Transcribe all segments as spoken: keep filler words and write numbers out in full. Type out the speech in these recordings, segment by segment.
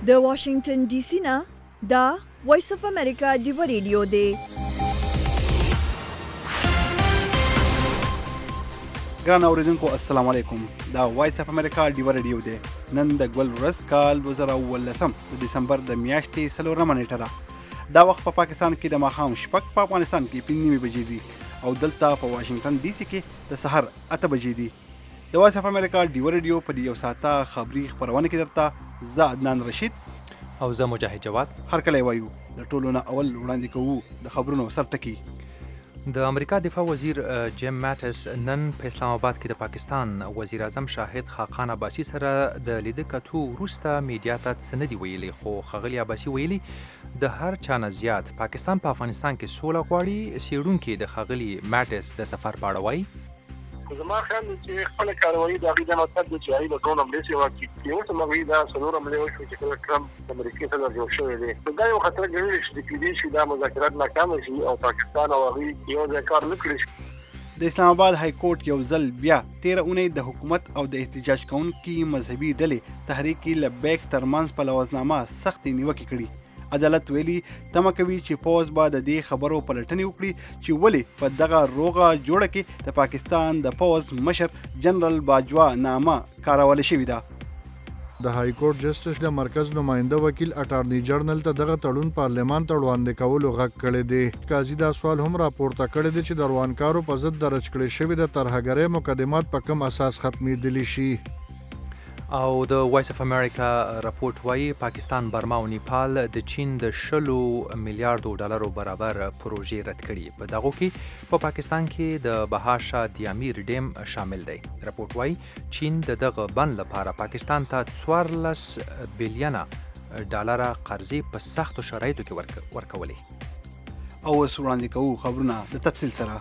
د واشنگټن ډي سي نه دا وایس اف امریکا ډیو ریډیو دی. ګران اوریدونکو السلام علیکم. دا وایس اف امریکا ډیو ریډیو دی. نن د ګل ورځ کال دوه زره اوولسم د دسمبر د میاشتې څلورمه نیټه ده. دا وخت په پاکستان کې د ماښام شپږ، په افغانستان کې پنځه نیمې بجې دي او دلته په واشنگټن ډي سي کې د سحر اته بجې دي. د وایس اف امریکا ډیو ریډیو په دې یو ساعته خبري خپرونه کې درته زه عدنان رشید او زه مجاهد جواد هر کله وایو. د ټولو نه اول وړاندې کوو د خبرونو سرټکي. د امریکا دفاع وزیر جیم ماټس نن په اسلام آباد کې د پاکستان وزیر اعظم شاهد خاقان عباسي سره د لیده کتو وروسته میډیا ته څه نه دي ویلي، خو ښاغلي عباسي ویلي د هر چا نه زیات پاکستان په افغانستان کې سوله غواړي. څېړونکي د ښاغلي ماټس د سفر په اړه وایي زما خیال دی چې خپله کاروایي د هغوی دا مطلب دی چې هغوی به ډرون حملې سوي واقع چې اوس هم هغوی دا څلور حملې وشوې چې کله ټرمپ د امریکې سره جوړ شوی دی. نو دا یو خطر ګڼلی چې کېدای شي دا مذاکرات ناکامه شي او پاکستان او هغوی یو ځای کار نه کړی شي. د اسلام آباد های کورټ یو ځل بیا تیره اونۍ د حکومت او د احتجاج کوونکي مذهبي ډلې تحریک لبیک ترمنځ په لوظنامه سختې نیوکې کړي. عدالت ویلي تمه کوي چې پوز به د دې خبرو پلټنې وکړي چې ولې په دغه روغه جوړه کې د پاکستان د پوز مشر جنرال باجوا نامه کارول شوې ده. د های کورټ جسټس د مرکز نماینده وکیل اټارنی جنرال ته دغه تړون پارلمان ته وړاندې کولو غږ کړی دی. قاضي دا سوال هم راپورته کړی دی چې د روانکارو په ضد درج کړی شوي د ترهګرۍ مقدمات په کوم اساس ختمېدلی شي. او د وایس اف امریکا راپورټ وایي پاکستان، برما او نیپال د چین د شلو میلیارډو ډالرو برابر پروژې رد کړي. په دغو کې په پاکستان کې د بهاشا دیامیر ډیم شامل دی. راپورټ وایي چین د دغه بند لپاره پاکستان ته څوارلس بیلیونه ډالره قرضې په سختو شرایطو کې ورکولې. او اوس وړاندې کوو خبرونه د تفصیل سره.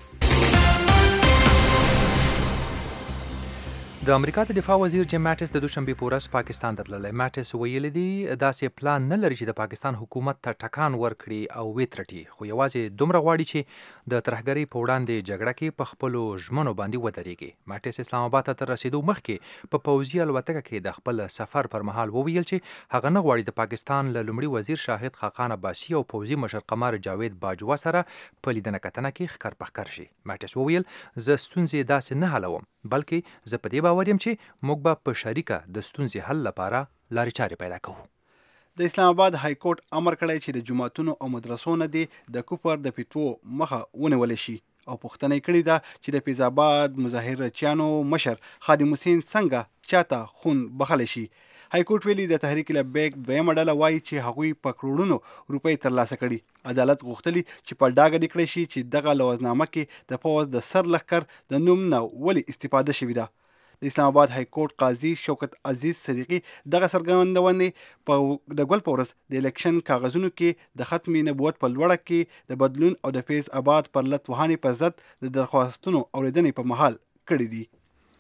د امریکا د دفاع وزیر جیم ماټس د دوشنبې په ورځ پاکستان ته تللی. ماټس ویلي دی داسې پلان نه لري چې د پاکستان حکومت ته ټکان ورکړي او وترټي، خو یوازې دومره غواړي چې د ترهګرۍ په وړاندې جګړه کې په خپلو ژمنو باندې ودرېږي. ماټس اسلام آباد ته تر رسېدو مخکې په پوځي الوتکه کې د خپل سفر پر مهال وویل چې هغه نه غواړي د پاکستان له لومړي وزیر شاهد خاقان عباسي او پوځي مشر قمر جاوید باجوا سره په لیدنه کتنه کې ښکر په ښکر شي. ماټس وویل زه ستونزې داسې نه حلوم، بلکې زه په دې باور یم چې موږ به په شریکه د ستونزې حل لپاره لارې چارې پیدا کوو. د اسلام آباد های کورټ امر کړی چې د جوماتونو او مدرسو نه دې د کفر د فتوو مخه ونیولی شي او پوښتنه یې کړې ده چې د فیض آباد مظاهرچیانو مشر خادم حسین څنګه چاته خون بخلی شي. های کورټ ویلي د تحریک لبیک دویمه ډله وایي چې هغوی په کروڑونو روپۍ ترلاسه کړي. عدالت غوښتلي چې په ډاګه دې کړی شي چې دغه لوظنامه کې د پوځ د سر لښکر د نوم نه ولې استفاده شوې ده. د اسلام آباد های کورټ قاضي شوکت عزیز صدیقي دغه څرګندونې په د ګل په ورځ د الیکشن کاغذونو کې د ختم نبوت په لوړه کې د بدلون او د فیض آباد پر لټ وهانې پر ضد د درخواستونو اورېدنې په مهال کړي دي.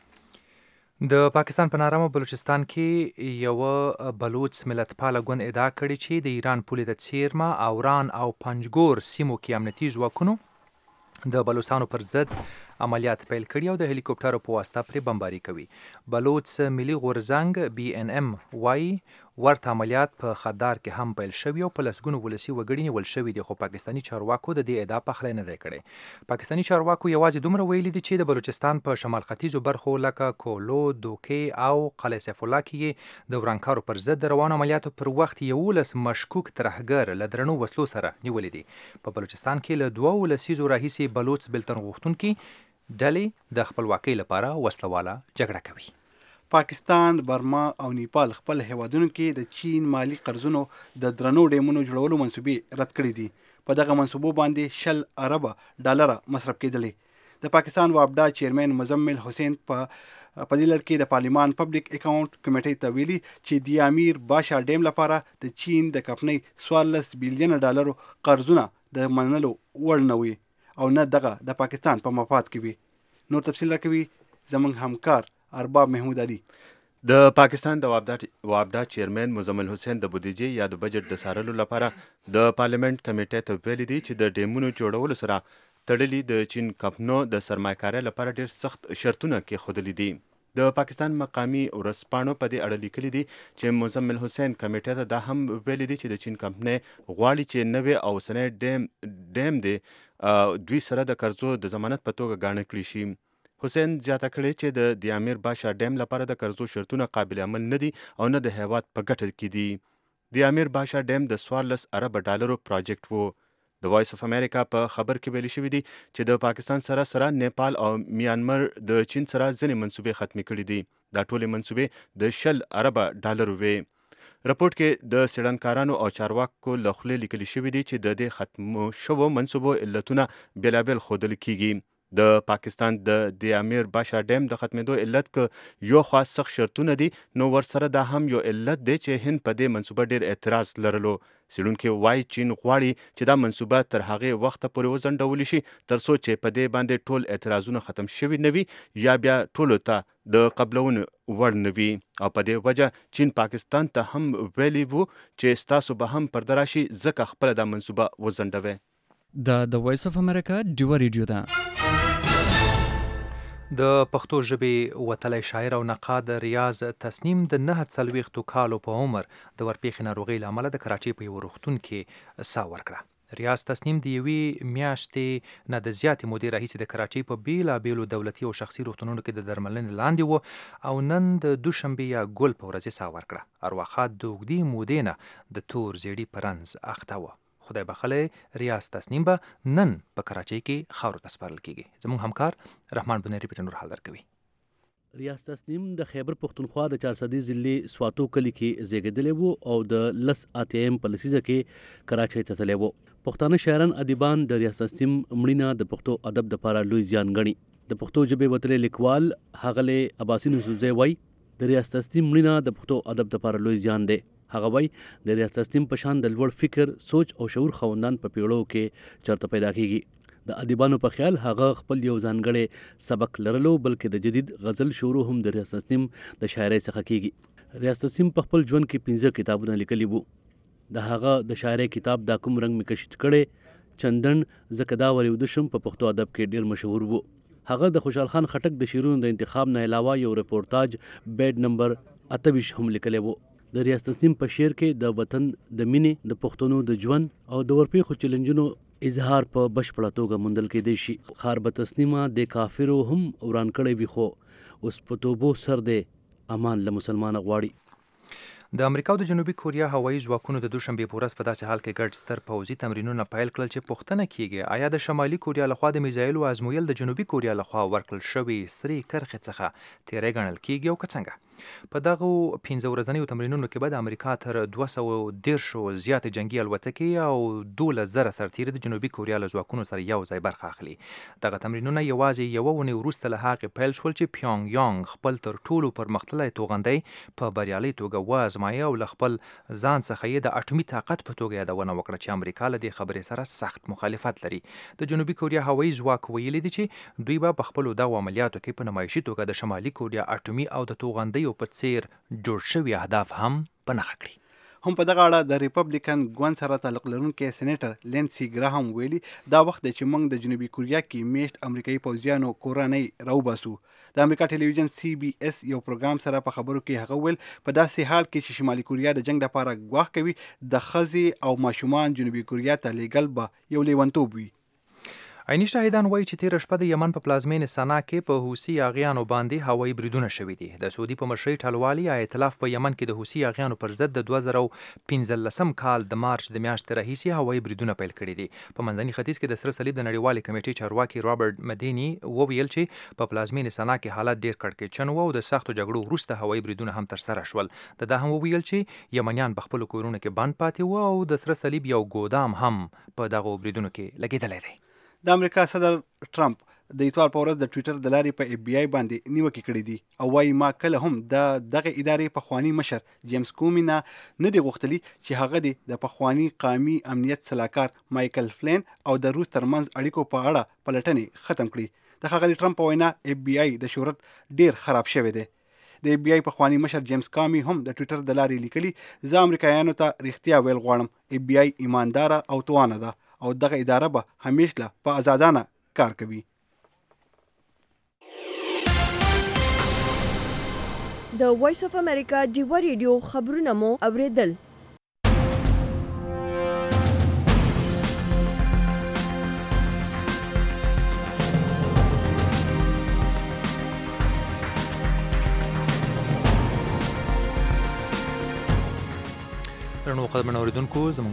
د پاکستان په نارامه بلوچستان کې یوه بلوچ ملتپاله ګوند ادعا کړې چې د ایران پولې د څیرمه، اوران او پنجګور سیمو کې امنیتي ځواکونو د بلوچستانو پر ضد عملیات پیل کړي او د هلیکوپټرو په واسطه پرې بمباري کوي. بلوچ ملي غورځنګ بي ان ام وایي ورته عملیات په خدار کې هم پیل شوي او په لسګونو ولسي وګړي نیول شوي دي، خو پاکستاني چارواکو د دې ادعا پخلی نه دی کړی. پاکستاني چارواکو یوازې دومره ویلي دي چې د بلوچستان په شمال ختیځو برخو لکه کولو، دوکې او قلعه سیف الله کې د ورانکارو پر ضد د روانو عملیاتو پر وخت یولس مشکوک ترهګر له درنو وسلو سره نیولي دي. په بلوچستان کې له دوو لسیزو راهیسې بلوچ بلتن غوښتونکي ډلې د خپلواکۍ لپاره وسلواله جګړه کوي. پاکستان، برما او نیپال خپل هیوادونو کې د چین مالی قرضونو د درنو ډیمونو جوړولو منصوبې رد کړې دي. په دغه منصوبو باندې شل اربه ډالره مصرف کېدلې. د پاکستان وابډا چیرمن مزمل حسین په په دې لړ کې د پارلیمان پبلک اکاونټ کمیټې ته ویلي چې د امیر باشا ډیم لپاره د چین د کمپنۍ څوارلس بیلیونه ډالرو قرضونه د منلو وړ نه وي او نه دغه د پاکستان په مفاد کې وي. نور تفصیل راکوي زموږ همکار ارباب محمود علي. د پاکستان د وابډا چیرمن مزمل حسین د بودیجې یا د بجټ د څارلو لپاره د پارلیمنت کمیټې ته ویلي دي چې د ډیمونو جوړولو سره تړلي د چین کمپنو د سرمایه‌کارۍ لپاره ډېر سخت شرطونه کېښودلي دي. د پاکستان مقامی ورځپاڼو په دې اړه لیکلي دي چې مزمل حسین کمیټې ته دا هم ویلي دي چې د چین کمپنۍ غواړي چې نوې او اوسنی ډیم ډیم دی دوی سره د قرضو د ضمانت په توګه ګاڼه کړي شي. حسین زیاته کړې چې د دیامیر باشا ډیم لپاره د قرضو شرطونه قابل عمل نه دي او نه د هیواد په ګټه کې دي. دیامیر باشا ډیم د څوارلس ارب ډالرو پروجیکټ وو. د وایس اف امریکا په خبر کې ویلي شوي دي چې د پاکستان سره سره نیپال او میانمار د چین سره ځینې منصوبې ختمې کړي دي. دا ټولې منصوبې د شل ارب ډالرو وې. رپورټ کې د څېړنکارانو او چارواکو له خولې لیکلي شوي دي چې د دې ختمو شوو منصوبو علتونه بېلابېل ښودل کېږي. د پاکستان د دیامیر باشا ډیم د ختمېدو علت که یو خوا سخت شرطونه دي نو ورسره دا هم یو علت دی چې هند په دې منصوبه ډېر اعتراض لرلو. څېړونکي وایي چین غواړي چې دا منصوبه تر هغې وخته پورې وځنډولی شي تر څو چې په دې باندې ټول اعتراضونه ختم شوي نه وي یا بیا ټولو ته د قبلونو وړ نه وي. او په دې وجه چین پاکستان ته هم ویلي وو چې ستاسو به هم پرده راشي ځکه خپله دا منصوبه وځنډوئ. دا د وایس اف امریکا ډیوه ریډیو ده. د پښتو ژبې وتلی شاعر او نقاد ریاض تسنیم د نهه څلوېښتو کالو په عمر د ورپېښې ناروغۍ له امله د کراچۍ په یوه روغتون کې ساه ورکړه. ریاض تسنیم د یوې میاشتې نه د زیاتې مودې راهیسې د کراچۍ په بېلابېلو دولتي او شخصي روغتونونو کې د درملنې لاندې و او نن د دوشنبې یا ګل په ورځ یې ساه ورکړه. ارواښاد د اوږدې مودې نه د تور زیړي په رنځ اخته وه. خدای بخلی ریاض تسنیم به نن په کراچۍ کې خاورو ته سپارل کیږي. زموږ همکار رحمان بنيري په نور حال درکوي. ریاض تسنیم د خیبر پښتونخوا د چارسدي ضلع سواتو کلي کې زیږېدلی و او د لس اتیم په لسیزه کې کراچۍ ته تللی و. پښتانه شاعران ادیبان د ریاض تسنیم مړینه د پښتو ادب دپاره لوی زیان ګڼي. د پښتو ژبې وتلی لیکوال ښاغلی عباسي نصرزی وایي د ریاض تسنیم مړینه د پښتو ادب دپاره لوی زیان دی. هغه وایي د ریاض تسنیم په شان د لوړ فکر سوچ او شعور خاوندان په پیړیو کې چرته پیدا کیږي. د ادیبانو په خیال هغه خپل یو ځانګړی سبق لرلو بلکې د جدید غزل شعرو هم د ریاض تسنیم د شاعرۍ څخه کیږي. ریاض تسنیم په خپل ژوند کې پنځه کتابونه لیکلي وو. د هغه د شاعرۍ کتاب دا کوم رنګ مې کشید کړی چندن زکه دا وریوده شم په پښتو ادب کې ډیر مشهور وو. هغه د خوشحال خان خټک د شعرونو د انتخاب نه علاوه یو رپورتاج بیډ نمبر اته ویشت هم لیکلی وو. د ریاض تسنیم په شعر کې د وطن د مینې د پښتنو د ژوند او د ورپېښو چیلنجونو اظهار په بشپړه توګه موندل کېدی شي. خار به تسنیمه د کافرو هم وران کړی وي خو اوس په توبو سر دی امان له مسلمانه غواړي. د امریکا او د جنوبي کوریا هوایي ځواکونو د دوشنبې په ورځ په داسې حال کې ګډ ستر پوځي تمرینونه پیل کړل چې پوښتنه کیږي آیا د شمالي کوریا لخوا د میزایلو ازمویل د جنوبي کوریا لخوا ورکړل شوې سرې کرښې څخه تیری ګڼل کیږي او که څنګه. په دغو پنځه ورځنیو تمرینونو کې به د امریکا تر دوه سوه دېرشو زیاتې جنګي الوتکې او دولس زره سرتیري د جنوبي کوریا له ځواکونو سره یو ځای برخه اخلي. دغه تمرینونه یوازې یوه اونۍ وروسته له هغې پیل شول چې پیونګ یانګ خپل تر ټولو پرمختللی توغندی په بریالۍ توګه وازمایه او له خپل ځان څخه یې د اټومي طاقت په توګه یادونه وکړه چې امریکا له دې خبرې سره سخت مخالفت لري. د جنوبي کوریا هوایي ځواک ویلي دي چې دوی به په خپلو دغو عملیاتو کې په نمایشي توګه د شمالي کوریا اټومي او د توغندیو په څیر جوړ شوي اهداف هم په نښه کړي. هم په دغه اړه د ریپبلیکن ګوند سره تعلق لرونکي سېنیټر لینسي ګراهم ویلي دا وخت دی چې موږ د جنوبي کوریا کې میشت امریکایي پوځیانو کورنۍ راوباسو. د امریکا ټلویزیون سی بي اس یو پروګرام سره په خبرو کې هغه ویل په داسې حال کې چې شمالي کوریا د جنگ لپاره ګواښ کوي د ښځې او ماشومان جنوبي کوریا ته لیږل به یو لیونتوب وي. عیني شاهدان وایي چې تېره شپه د یمن په پلازمینې سنا کې په حوثي اغیانو باندې هوایي بریدونه شوي دي. د سعودي په مشرۍ ټلوالي یا ائتلاف په یمن کې د حوثي اغیانو پر ضد د دوه زره پنځلسم کال د مارچ د میاشتې راهیسې هوایي بریدونه پیل کړي دي. په منځني ختیځ کې د سره صلیب د نړیوالې کمیټې چارواکي رابرټ مدیني وویل چې په پلازمینې سنا کې حالت ډېر کړکېچن و او د سختو جګړو وروسته هوایي بریدونه هم ترسره شول. د دا هم وویل چې یمنیان په خپلو کورونو کې بند پاتې وو او د سره صلیب یو ګودام هم په دغو بریدونو کې لګېدلی دی. د امریکا صدر ټرمپ د اتوار په ورځ د ټویټر د لارې په اف بی آی باندې نیوکې کړې دي او وایي ما کله هم د دغه ادارې پخوانی مشر جیمز کومي نه نه دی غوښتلي چې هغه دی د پخوانی قومي امنیت سلاکار مایکل فلین او د روس ترمنځ اړیکو په اړه پلټنې ختم کړي. د ښاغلي ټرمپ په وینا اف بی آی د شهرت ډیر خراب شوی دی. د اف بی آی پخوانی مشر جیمز کامي هم د ټویټر د لارې لیکلي زه امریکایانو ته رښتیا ویل غواړم. اف بی آی ایمانداره او توانه ده او دغه اداره به همیشه په آزادانه کار کوي. د وایس اف امریکا ډیوا ریډیو خبرونه مو اوریدل. درنو قدرمن اوریدونکو زموږ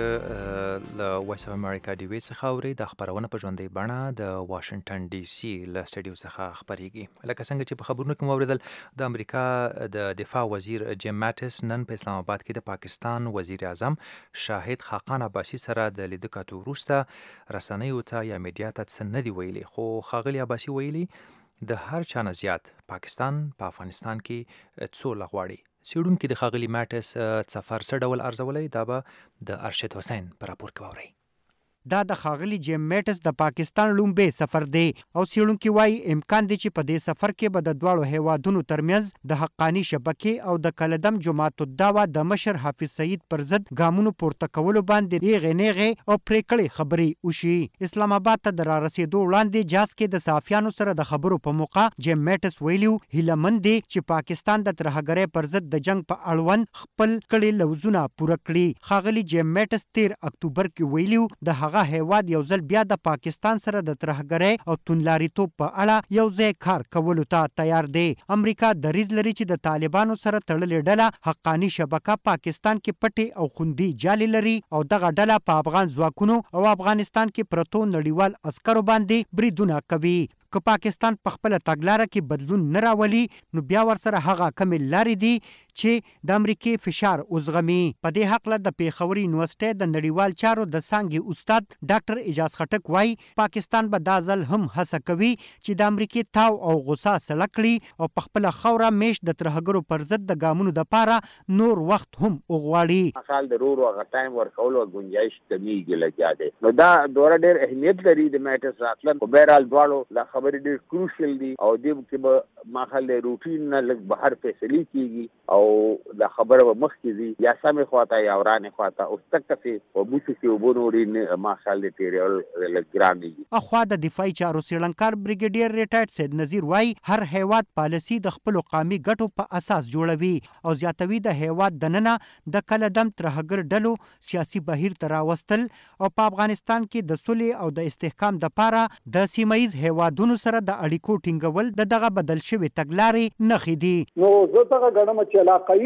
غږ له وایس اف امریکا ډیوی څخه اوري. د خبرونه په ژوندۍ بڼه د واشنگټن ډي سي له سټډیو څخه خبرېږي. لکه څنګه چې په خبرونو کې مو اوریدل، د امریکا د دفاع وزیر جیم ماټس نن په اسلام آباد کې د پاکستان وزیر اعظم شاهد خاقان عباسي سره د لیدو کتو وروسته رسنیو ته یا میډیا ته څه نه دي ویلي، خو ښاغلي عباسي ویلي د هر چا نه زیات پاکستان په پا افغانستان کې سوله غواړي. څېړونکي د ښاغلي ماټس سفر څه ډول ارزولی، دا به د ارشد حسین په راپور کې واورئ. دا د ښاغلي جیم میټس د پاکستان لومبی سفر دی او څېړونکي وایي امکان دی چې په دې سفر کې به د دواړو هیوادونو ترمنځ د حقاني شبکې او د کلدم جماعت الدعوه د مشر حافظ سعید پر ضد ګامونو پورته کولو باندې نیغې نیغې او پرېکړې خبرې وشي. اسلام آباد ته د رارسېدو وړاندې جاز کې د صحافیانو سره د خبرو په موقع جیم میټس ویلي هیله مند دی چې پاکستان د ترهګرۍ پر ضد د جنگ په اړوند خپل کړي لوزونه پوره کړي. ښاغلي جیم میټس تیر اکتوبر کې ویلي د هغه هیواد یو ځل بیا د پاکستان سره د ترهګرۍ او توندلاریتوب په اړه یو ځای کار کولو ته تیار دی. امریکا دریځ لري چې د طالبانو سره تړلې ډله حقاني شبکه پاکستان کې پټې او خوندي جالې لري او دغه ډله په افغان ځواکونو او افغانستان کې پرتو نړیوال عسکرو باندې بریدونه کوي. که پاکستان په خپله تګلاره کې بدلون نه راولي نو بیا ورسره هغه کمې لارې دي چې د امریکې فشار وزغمي. په دې هکله د پېښور یونیورسټۍ د نړیوال چارو د څانګې استاد ډاکټر اجاز خټک وایي پاکستان به دا ځل هم هڅه کوي چې د امریکې تاو او غوسه سړه کړي او په خپله خاوره میش د ترهګرو پر ضد د ګامونو دپاره نور وخت هم وغواړي. مثال د رورو هغه ټایم ورکولو گنجایش کمیږي لګیا دی. نو دا دوره ډېر اهمیت لري د میټس راتلل. خو بهرحال دواړو دا خبرې ډېر کروشل دي او دې کې به ماخل روټین نه لږ بهر فیصلې کېږي او دا خبره به مخکې ځي یا سمې خواته یا ورانې خواته اوس تک کسې په بوسو کې اوبه نورې ماخل د تېرول لږ ګران دي. اخوا د دفاعي چارو څېړنکار بریګیډیر ریټایرډ سید نظیر وایي هر هیواد پالیسي د خپلو قامي ګټو په اساس جوړوي او زیاتوي د هیواد دننه د کلدم ترهګر ډلو سیاسي بهیر ته راوستل او په افغانستان کې د سولې او د استحکام دپاره د سیمه ییز هیوادونو سره د اړیکو ټینګول د دغه بدل شوي تګلارې نښې دي. نو زه دغه ګڼم چې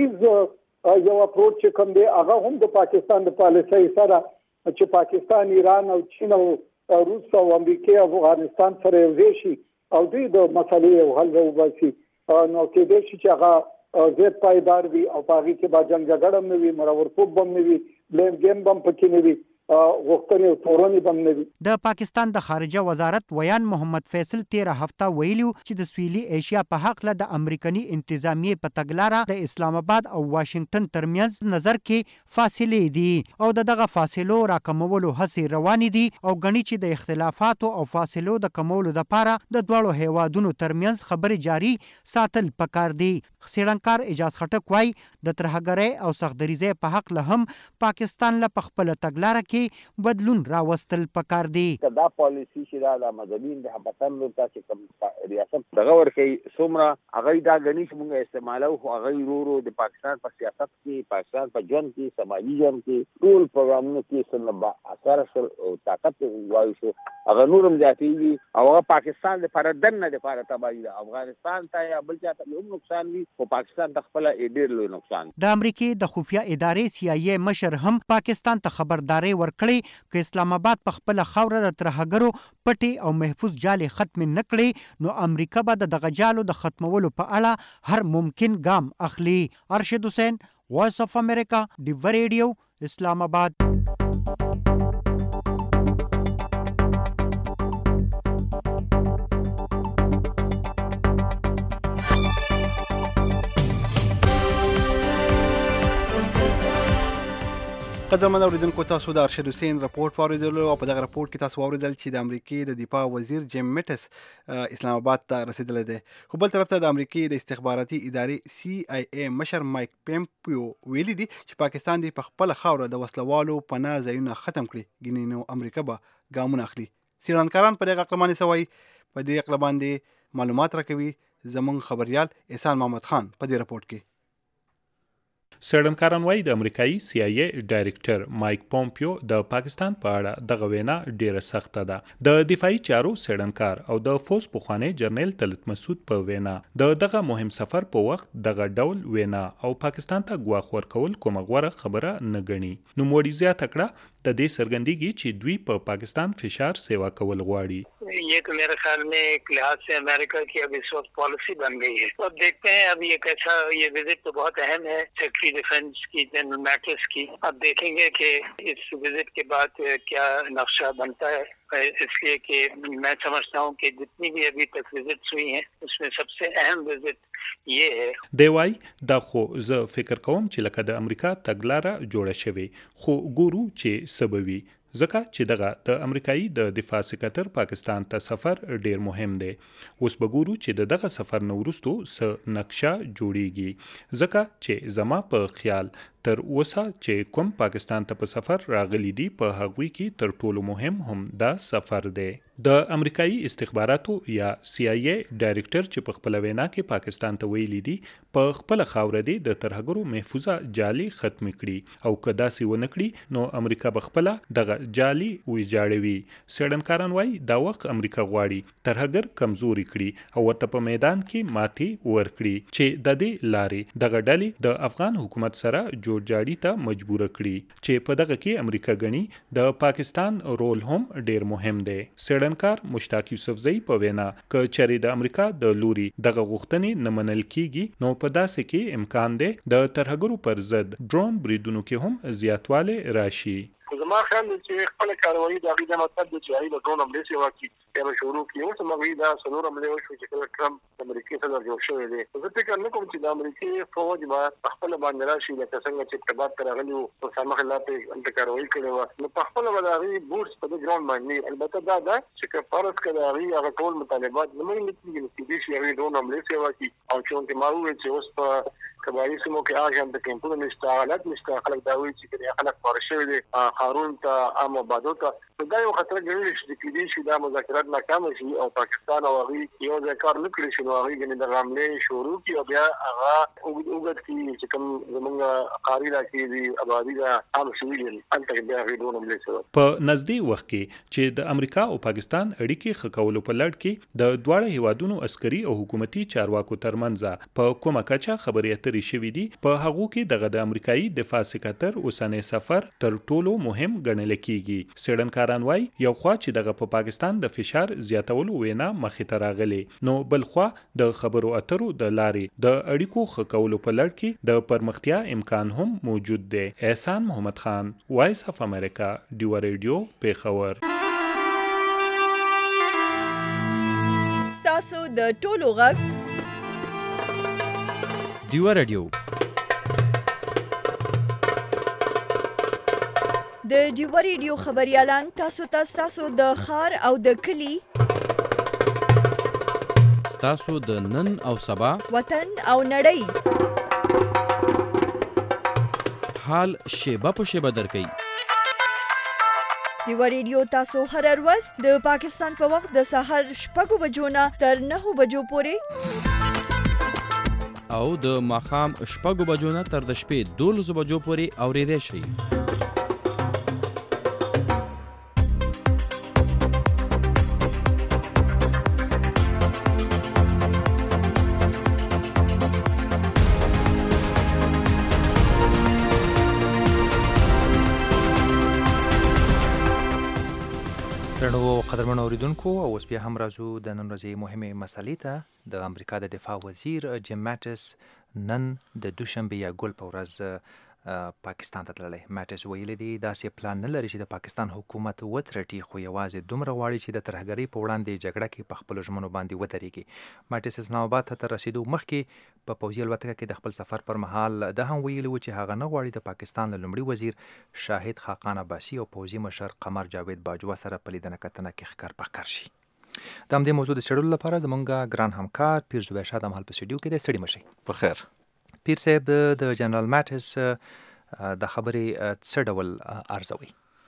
علاقاییز یو اپروچ چې کوم دی هغه هم د پاکستان د پالیسۍ سره چې پاکستان ایران او چین او روس او امریکا او افغانستان سره یوځای شي او دوی د مسلې یو حل وباسي نو کېدای شي چې هغه زیات پایدار وي او په هغې کې به جنګ جګړه هم نه وي، مرورتوب به هم نه وي، بلیم ګیم به هم پکې نه وي، غوښتنې او تورنې به هم نه وي. د پاکستان د خارجه وزارت ویان محمد فیصل تیره هفته ویلي چې د سویلي ایشیا په هکله د امریکني انتظامیې په تګلاره د اسلام آباد او واشنګټن ترمنځ نظر کې فاصلې دي او د دغه فاصلو راکمولو هڅې روانې دي او ګڼي چې د اختلافاتو او فاصلو د کمولو دپاره د دواړو هیوادونو ترمنځ خبرې جاري ساتل پکار دي. څېړنکار اجاز خټک وایي د ترهګرۍ او سختدریزۍ په هکله هم پاکستان له په خپله تګلاره کې بدلون راوستل پکار دی. دا پالیسی چې دا د مذهبین د حبتن لور ته چې کوم ریاست دغه ورکوي څومره هغه دا ګڼي چې موږ استعمالو خو هغه ورو د پاکستان په سیاست کې، پاکستان په ژوند کې، سماجي ژوند کې ټول پروګرامونو کې څه با اثر سره او طاقت وایو شو هغه نور هم زیاتېږي او هغه پاکستان لپاره دننه لپاره تباهي ده. افغانستان ته یا بل چا ته هم نقصان وي خو پاکستان ته خپله ډېر لوی نقصان. د امریکې د خفیه ادارې سی آی ای مشر هم پاکستان ته خبرداری ورکړي که اسلام آباد په خپله خاوره د ترهګرو پټې او محفوظ جالې ختم نه کړي نو امریکا به د دغه جالو د ختمولو په اړه هر ممکن ګام اخلي. ارشد حسین، وایس اف امریکا، ډیوا ریډیو، اسلام آباد. قدرمن اوریدونکو، تاسو د ارشد حسین راپورټ واوریدلو او په دغه راپورټ کې تاسو واوریدل چې د امریکې د دفاع وزیر جیم میټس اسلام آباد ته رسیدلی دی. خو بل طرف ته د امریکې د استخباراتي ادارې سی آی ای مشر مایک پمپیو ویلي دي چې پاکستان دی په خپله خاوره د وسلوالو پناه ځایونه ختم کړي، ګینې نو امریکا به ګامونه اخلي. څېړنکاران په دغه عقل باندې څه وایي؟ په دې عقل باندې معلومات راکوي زمونږ خبريال احسان محمد خان په دې رپورت کې. سړنکاران وایي د امریکایي سی آی ای ډایریکټر مایک پومپیو د پاکستان په اړه دغه وینا ډیره سخته ده. د دفاعي چارو سړنکار او د فوز پخوانی جرنیل طلعت مسعود په وینا د دغه مهم سفر په وخت دغه ډول وینا او پاکستان ته ګواښ ورکول کومه غوره خبره نه ګڼي. نوموړي زیاته کړه د دې څرګندېږي چې دوی په پا پاکستان فشار سیوا کول غواړي. ये तो मेरे ख्याल में एक लिहाज से अमेरिका की अब इस वक्त पॉलिसी बन गई है. तो अब देखते हैं, अब ये कैसा, ये विजिट तो बहुत अहम है सेक्रेटरी डिफेंस की, जनरल मैटिस की. अब देखेंगे कि इस विजिट के बाद क्या नक्शा बनता है. इसलिए कि मैं समझता हूँ कि जितनी भी अभी तक विजिट्स हुई हैं उसमें सबसे अहम विजिट ये है. دی وای دا خو زه فکر کوم چې لکه د امریکا تګلاره جوړه شوې، خو ګورو چې سبوي ځکه چې دغه د امریکایي د دفاع سکرټر پاکستان ته سفر ډیر مهم دی. اوس به ګورو چې د دغه سفر نه وروستو څه نقشه جوړیږي، ځکه چې زما په خیال تر اوسه چې کوم پاکستان ته په سفر راغلي دي په هغوی کې تر ټولو مهم هم دا سفر دی. د امریکایي استخباراتو یا سی آی ای ډایریکټر چې په خپل وینا کې پاکستان ته ویلي دي په خپل خاور دی د ترهګرو محفوظه جالي ختم کړي او که داسې ونه کړي نو امریکا به خپل دغه جالي ویجاړوي. سړنکاران وایي دا وخت امریکا غواړي ترهګر کمزوري کړي او ورته په میدان کې ماتې ورکړي چې د دې لارې دغه ډلې د افغان حکومت سره جوړجاړي ته مجبور کړي چې په دغه کې امریکا غني د پاکستان رول هم ډیر مهم دی. سړنکار مشتاق یوسفزئی په وینا ک چری د امریکا د لوري دغه غوښتنې نه منل کیږي نو په داسې کې امکان دی د ترهګرو پر ضد ډرون بریدونو کې هم زیاتواله راشي. زما خیال دی چې خپل کاروایی د هغې د مطلب دی چې هغې د ډرون حملې سیوا کړي یا به شروع کړي. اوس هم هغوی دا څلور حملې وشوې چې کله ټرمپ د امریکې صدر جوړ شوی دی. زه فکر نه کوم چې د امریکې فوج به په خپله باندې راشي لکه څنګه چې ابتباد ته راغلي وو په سامخ لا پرې هلته کاروایي کړې وه نو په خپله به د هغې بوټس په دې ګراونډ باندې. البته دا ده چې که فرض که د هغې هغه ټول مطالبات زموږ نه کېږي نو کېدای شي هغې ډرون حملې سیوا کړي او چونکې ما وویل چې اوس په کبایي سیمو کې هغه شان د کیمپونو نشته، حالت نشته. خلک دا وایي چې که خلک پاره شوي دي ښارونو ته عام آبادو ته، نو دا یو خطر ګڼلی شي چې کېدای شي دا مذاکرات ناکامه شي او پاکستان او هغوی یو ځای کار نه کړی شي نو هغوی ګنې دغه حملې شروع کړي او بیا هغه اوږد کړي چې کوم زموږ ښاري علاقې دي آبادي ده عام شوي دي هلته بیا هغوی ډرون حملې سوي. په نږدې وخت کې چې د امریکا او پاکستان اړیکې ښه کولو په لړ کې د دواړه هیوادونو عسکري او حکومتي چارواکو ترمنځ په کومه کچه خبرې اترې شوي دي په هغو کې دغه د امریکایي دفاع سکرټر اوسنی سفر تر ټولو مهم ګڼل کیږي. سړنکاران وایي یو خوا چې دغه په پا پاکستان د فشار زیاتولو وینا مخې ته راغلی نو بل خوا د خبرو اترو د لارې د اړیکو ښه کولو په لړ کې د پرمختیا امکان هم موجود دی. احسان محمد خان، وایس اف امریکا، ډیوا ریډیو، پیښور. ستاسو د ټولو غږ ډیوا ریډیو. د ډیوا ریډیو خبريالان تاسو ته تاسو د ښار او د کلی ستاسو د نن او سبا وطن او نړۍ حال شیبه په شیبه درکوي. ډیوا ریډیو تاسو هر ورځ د پاکستان په وخت د سهار شپږو بجو نه تر نهو بجو پورې او د ماښام شپږو بجو نه تر د شپې دولسو بجو پورې اورېدی شئ. درنو قدرمنو اوریدونکو او اوس بیا هم راځو د نن ورځې مهمې مسلې ته. د امریکا د دفاع وزیر جیم ماټس نن د دوشنبه یا ګل په ورځ پاکستان ته تللی. ماټس ویلي دی داسې پلان نه لري چې د پاکستان حکومت وترټي، خو یوازې دومره غواړي چې د ترهګرۍ په وړاندې جګړه کې په خپلو ژمنو باندې ودرېږي. ماټس اسلام آباد ته تر رسېدو مخکې په پوځي الوتکه کې د خپل سفر پر مهال دا هم ویلي و چې هغه نه غواړي د پاکستان له لومړي وزیر شاهد خاقان عباسي او پوځي مشر قمر جاوید باجوه سره په لیدنه کتنه کې ښکار پښکار شي. د همدې موضوع د څېړلو لپاره زموږ ګران همکار پیر زبیر شاه د مهال په سټوډیو کې دی. ستړي مشئ. په خیر. پیر صاحب، د جنرال ماټس د خبرې څه ډول ارزوي؟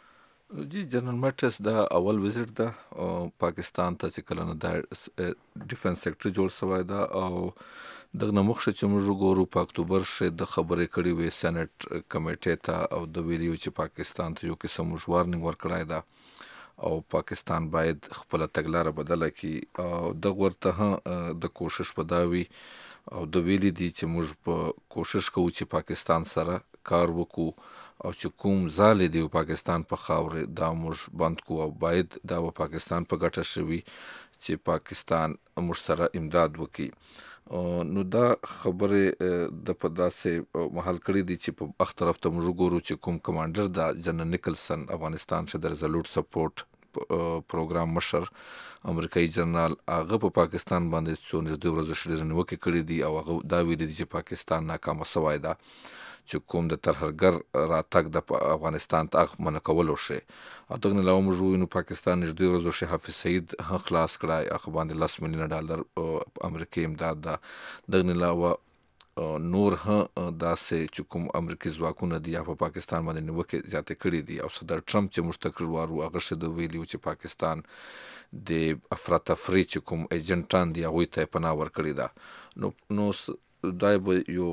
جی جنرال میټس دا اول وزټ ده پاکستان ته چې کله نه د ډیفنس سیکټر جوړ شوی ده او دغه مخشه چې موږ وګورو په اکتوبر شه د خبرې کړې وې سېنات کمیټې ته او د ویلیو چې پاکستان ته یو قسم موږ وارننګ ورکړای ده او پاکستان باید خپل تګلاره بدله کړي او د ورته د کوشش په داوی او د ویلي دي چې موږ په کوشش کوو چې پاکستان سره کار وکړو او چې کوم ځالې دی پاکستان په خاورې دا موږ بند کو او باید دا په پاکستان په ګټه شوي چې پاکستان موږ سره امداد وکړي نو دا خبره د په داسې محل کړی دي چې په اخ طرف ته موږ ګورو چې کوم کمانډر دا جنرال نیکلسن افغانستان شه د ریزولوټ سپورټ پروګرام مشر امریکایي جنرال هغه په پاکستان باندې څو نږدې ورځې شډیر نیوکې کړې دي او هغه دا ویلي دي چې پاکستان ناکامه سوی ده چې کوم د ترهګر راتګ د افغانستان ته منع کولو شي او دغه علاوه موږ وینو پاکستان نږدې ورځو شي حافظ سعید خلاص کړای هغه باندې لس میلیونه ډالر امریکایي امداد ده دغه علاوه نور هم داسې چې کوم امریکایي ځواکونه دي په پاکستان باندې نیوکې زیاتې کړې دي او صدر ټرمپ چې مستقر وارو هغه شه د ویلیو چې پاکستان د افراطفری چې کوم ایجنټان دي هغوی ته پناه ورکړې ده نو نو دا به یو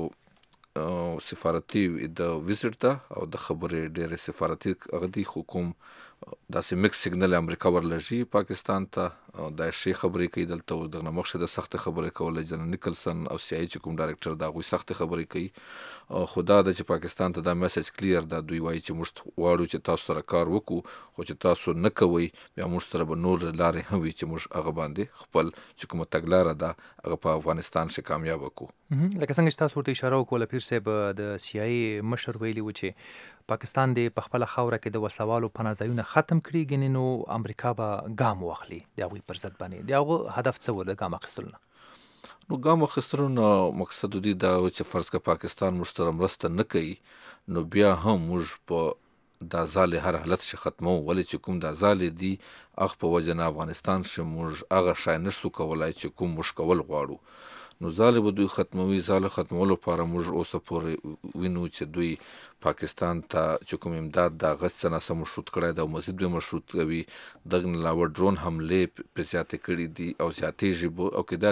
سفارتي د وزټ ته او د خبرې ډېرې سفارتي غدي حکوم داسې مکس سیګنل امریکا ورلږي پاکستان ته دا شی خبرې کوي دلته د مخشه د سخت خبرې کول جنرال نیکلسن او سی آی چې کوم ډایرکټر دا غوي سخت خبرې کوي خدا د چې پاکستان ته دا میسج کلیر دا دوی وایي چې موږ واړو چې تاسو سره کار وکړو خو چې تاسو نه کوئ بیا موږ سره به نور لارې هم وي چې موږ هغه باندې خپل چې کومه تګلاره ده هغه په افغانستان شه کامیاب وکړو لکه څنګه چې تاسو ورته اشاره وکړه پیر صاحب د سی آی مشر ویلي و چې پاکستان د په خپل خوره کې د وسلوالو پناه ځایونه ختم کړي ګنې نو امریکا به ګام واخلي د هغوی پر ضد باندې د هغه هدف څه و د ګام اخیستلو نه نو ګام اخیستلو نه مقصد دی دا چې فرض که پاکستان موږ سره مرسته نه کوي نو بیا هم موږ په دا ځالې هر حالت شه ختمو ولې چې کوم دا ځالې دي هغه په وجه نه افغانستان شه موږ هغه شی نشو کولی چې کوم موږ کول غواړو نو ځاله به دوی ختموي ځاله ختمولو لپاره موږ اوسه پورې وینو چې دوی پاکستان ته چې کوم امداد د هغه څه نه مشروط کړی ده او مزید به مشروط کوي دغه نه علاوه ډرون حملې پرې زیاتې کړي دي او زیاتېږي به او که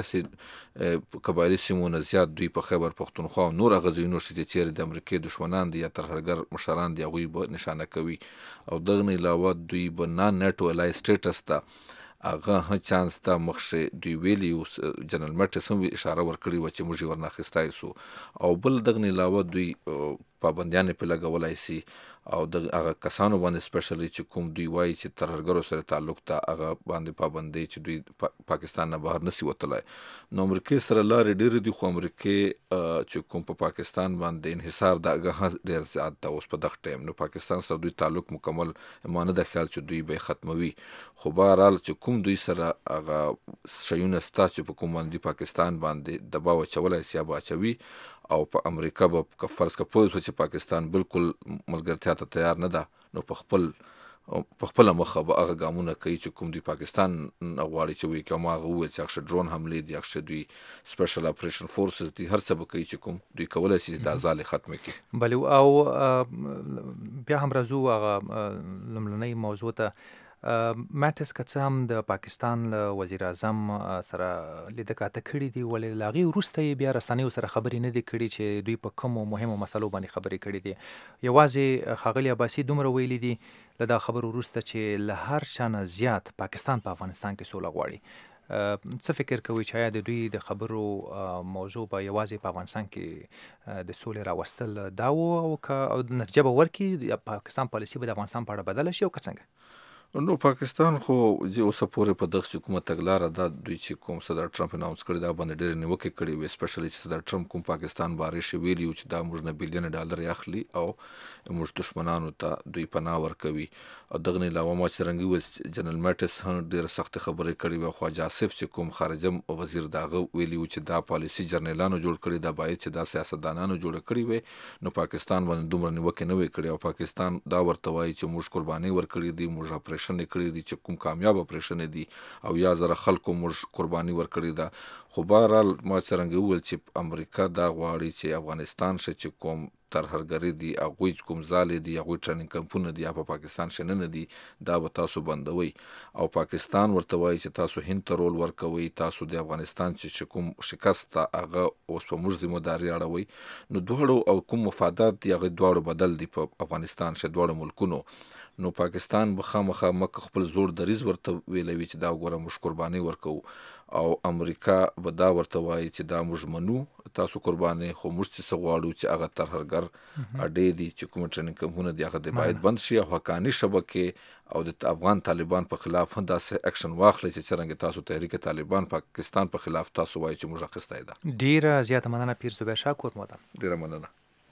داسې قبایلي سیمو نه زیات دوی په خیبر پښتونخوا او نور هغه ځایونو چې چیرې د امریکې دښمنان دي یا ترهګر مشران دي هغوی به نشانه کوي او دغه نه علاوه دوی به نان نیټو الای سټیټس ته هغه هم چانس ته مخشه دوی ویلي جنرال میټس هم اشاره ورکړې وه چې موږ یې ورناخیستی سو او بل دغه نه علاوه دوی پابندیانې پرې لګولی سي او د هغه کسانو باندې سپیشلی چې کوم دوی وایي چې ترهګرو سره تعلق ته هغه باندې پابندۍ چې دوی پا پاکستان نه بهر نسی وتلی نو امریکې سره لارې ډېرې دي خو امریکې چې کوم په پا پاکستان باندې انحصار د هغه ډېر زیات ده اوس په دغه ټایم نو پاکستان سره دوی تعلق مکمل ما نه ده خیال چې دوی به ختموي خو بهرحال چې کوم دوی سره هغه شیونه سته چې په کوم باندې پاکستان باندې دباو اچولی سي یا به اچوي او په امریکا به که فرض که پوه شو چې پاکستان بالکل ملګرتیا ته تیار نه ده نو په خپل په خپله مخه به هغه ګامونه کوي چې کوم دوی پاکستان نه غواړي چې وایي که ما هغه وویل چې هغه ډرون حملې دي هغه دوی سپیشل اپریشن فورسز دي هر څه به کوي چې کوم دوی کولی شي دا ځالې ختمې کړي بلې او بیا هم راځو هغه لومړنۍ موضوع ته ماټس که څه هم د پاکستان له وزیر اعظم سره لیده کاته کړي دي ولې له هغې وروسته یې بیا رسنیو سره خبرې نه دي کړي چې دوی په کومو مهمو مسلو باندې خبرې کړي دي یوازې ښاغلي عباسي دومره ویلي دي له دا خبرو وروسته چې له هر چا نه زیات پاکستان په افغانستان کې سوله غواړي څه فکر کوئ چې آیا د دوی د خبرو موضوع به یوازې په افغانستان کې د سولې راوستل دا و او که نتیجه به ورکړي پاکستان پالیسي به د افغانستان په اړه بدله شي او که څنګه نو پاکستان خو چې اوسه پورې په دغه چې کومه تګلاره ده دوی چې کوم صدر ټرمپ اناونس کړی دا باندې ډېرې نیوکې کړې وې سپیشلی چې صدر ټرمپ کوم پاکستان بارې شي ویلي چې دا موږ نه بیلیونه ډالر اخلي او موږ دښمنانو ته دوی پناه ورکوي او دغه نه علاوه ما چې رنګي ویل جنرال میټس هم ډېره سختې خبرې کړې وې خواجه آصف چې کوم خارجه وزیر د هغه ویلي چې دا پالیسي جرنیلانو جوړ کړې دا باید چې دا سیاستدانانو جوړه کړې وې نو پاکستان باندې دومره نیوکې نه وې کړې او پاکستان دا ورته وایي چې موږ قربانۍ ورکړې دي موږ اپریشن یې کړی دي چې کوم کامیاب اپریشن دي او یا زره خلکو موږ قرباني ورکړې ده خو بهرحال ما څرنګه وویل چې امریکا دا غواړي چې افغانستان شه چې کوم ترهګری دي هغوی کوم ځالې دي هغوی ټریننګ کمپونه دي په پاکستان شننه دي دا به تاسو بندوي او پاکستان ورته وایي چې تاسو هند ته رول ورکوي تاسو د افغانستان چې کوم شکست هغه اوس په موږ ذمہداري اړوي نو دواړو او کوم مفادات دي هغه دواړو بدل دي په افغانستان شه دواړو ملکونو نو پاکستان به خامخا مک خپل زور دریز ورته ویلوي چې دا وګوره موږ قرباني ورکو او امریکا به دا ورته وایي چې دا موږ منو تاسو قرباني خو موږ څه غواړو چې هغه ترهګر اډې دي چې کوم ټریننګ کمونه دي هغه د باید بند شي او حقاني شبکه او د افغان طالبان په خلاف هم داسې اکشن واخلي چې څنګه تاسو تحریک طالبان پاکستان په خلاف تاسو وایي چې موږ اخیستای ده ډیره زیاته مننه پیر زبیر شاه کور مودم ډیره مننه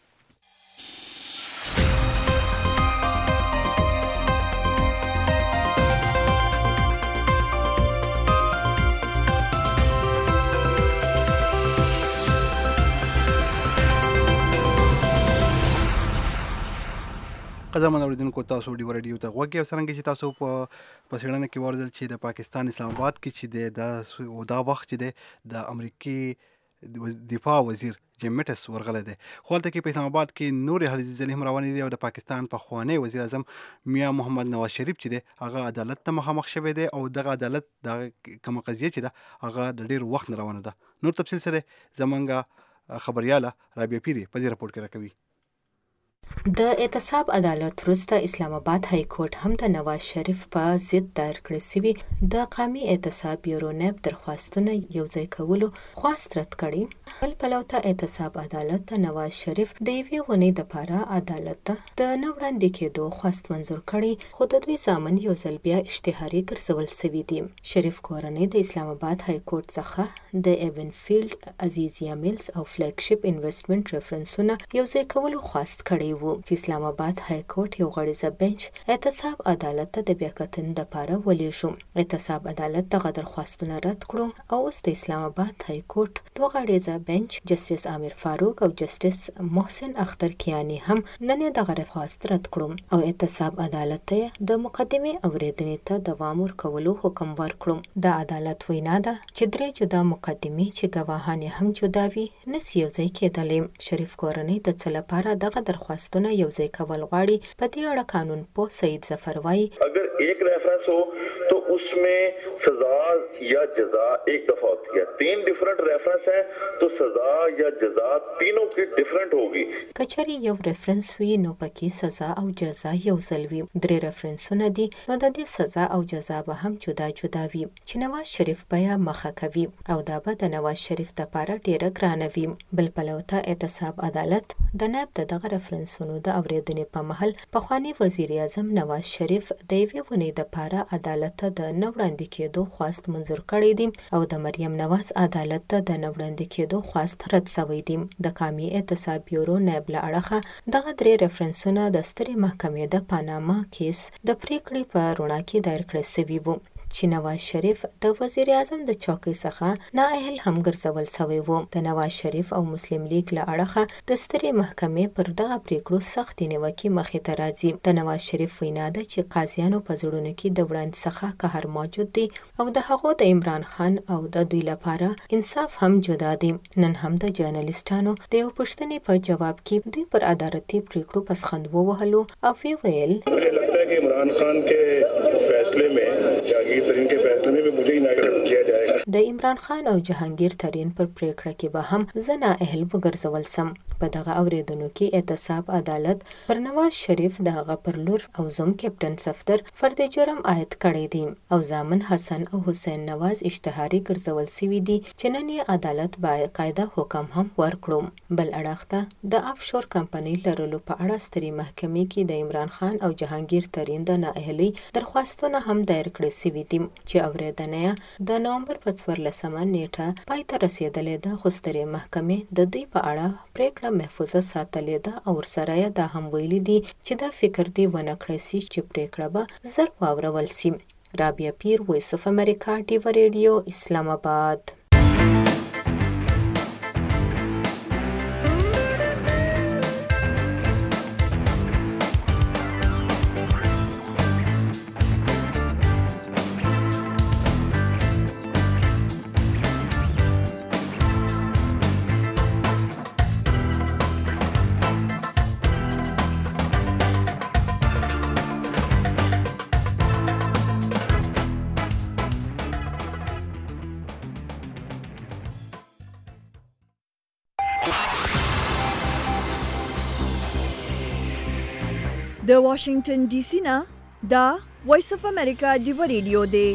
قدرمن اوریدونکو تاسو ډیو رادیو ته غوږی او څنګه چې تاسو په پسړنه کې ورزل چې د پاکستان اسلام آباد کې چې د دا وخت چې د امریکای دفاع وزیر جیم میټس ورغله ده خو هلته کې په اسلام آباد کې نور هلي ځلې هم روانې دي او د پاکستان په خوانی وزیر اعظم میا محمد نواز شریف چې ده هغه عدالت ته مخامخ شوی دی او دغه عدالت د کوم قضیه چې ده هغه د ډیر وخت نه روانه ده نور تفصیل سره زمونږ خبرياله رابعه پیری په دې راپورټ کې راکوي د اعتصاب عدالت وروسته اسلام آباد های کورټ هم د نواز شریف په ضد دایر کړی شوي د قومي اعتصاب بیورو نیب درخواستونه یوځای کولو خواست رد کړي بل پلو ته اعتصاب عدالت د نواز شریف د یوې ونې دپاره عدالت ته د نه وړاندې کېدو خواست منظور کړي خو د دوی زامن یو ځل بیا اشتهاري ګرځول سوي دي شریف کورنۍ د اسلام آباد های کورټ څخه د ایونفیلډ عزیزیا میلز او فلیګشپ انویسټمنټ ریفرنسونه یوځای کولو خواست کړي و چې اسلام آباد های کورټ یو غړیزه بنچ اعتصاب عدالت ته د بیاکتنې لپاره ولېږو اعتصاب عدالت دغه درخواستونه رد کړو او اوس د اسلام آباد های کورټ دوه غړیزه بنچ جسټس عامر فاروق او جسټس محسن اختر کیانی هم نن دغه درخواست رد کړو او اعتصاب عدالت ته د مقدمې اوریدنې ته دوام ورکولو حکم ورکړو د عدالت وینا ده چې درې جدا مقدمې چې ګواهان هم جدا وي نسی یوځای کېدلې شریف کورنۍ د څه لپاره دغه درخواست ونه یو ځای کول غواړي په دې اړه قانون پوه سعید ظفر وایي اگر ایک ریفرنس ہو تو اس میں سزا یا جزا ایک دفعہ ہوتی ہے تین ڈیفرنٹ ریفرنس ہیں تو سزا یا جزا تینوں کی ډیفرنٹ ہوگی کچری یو ریفرنس وی نو پکې سزا او جزا یو ځل وي درې ریفرنسونه دي نو د دې سزا او جزا به هم جدا جدا وي چې نواز شریف بیا مخه کوي او دا به د نواز شریف لپاره ډیره ګرانه وي بل پلو ته اعتصاب عدالت د نائب دغه ریفرنس د اوریدنې په مهال پخوانی وزیر اعظم نواز شریف د یوې ونې دپاره عدالت ته د نه وړاندې کېدو خواست منظور کړی دی او د مریم نواز عدالت ته د نه وړاندې کېدو خواست رد سوی دی د قومي اعتصاب بیورو نائب له اړخه دغه درې ریفرنسونه د سترې محکمې د پاناما کیس د پریکړې په رڼا کې دایر کړی سوي وو چې نواز شریف د وزیر اعظم د چوکۍ څخه نااهل هم ګرځول سوی و د نواز شریف او مسلم لیگ له اړخه د سترې محکمې پر دغه پریکړو سختې نیوکې مخې ته راځي د نواز شریف وینا ده چې قاضیانو په زړونو کې د وړاندې څخه قهر موجود دی او د هغو د عمران خان او د دوی لپاره انصاف هم جدا دی نن هم د جرنالستانو د یو پوښتنې په جواب کې دوی پر عدالتي پریکړو پسخند ووهلو او وی ویل عمران خان کے فیصلے میں جهانگیر ترین کے فیصلے میں بھی مجھے اناگریٹ کیا جائے گا د عمران خان او جهانگیر ترین پر پریکړه کې به هم زنا اهل وګرځول سم په دغه اوریدنو کې اعتصاب عدالت پر نواز شریف دغه پر لور او زم کیپټن صفدر فرد جرم عائد کړی دی او زامن حسن او حسین نواز اشتهاري ګرځول سوي دي چې نن یې عدالت باقاعده حکم هم ورکړو بل اړخ ته د افشور کمپنۍ لرلو په اړه سترې محکمې کې د عمران خان او جهانگیر ترین د نااهلي درخواستونه هم دایر کړي سوي دي چې اوریدنه د نومبر په څوارلسمه نیټه پای ته رسېدلې ده خو سترې محکمې د دوی په اړه پریکړه محفوظه ساتلې ده او ورسره یې دا هم ویلي دي چې دا فکر دی ونه کړی سي چې پریکړه به زر واورول سي رابعه پیر وایس اف امریکا ټیوی ریډیو اسلام آباد د واشنگټن ډي سي نه دا وایس اف امریکا دی ریډیو دی.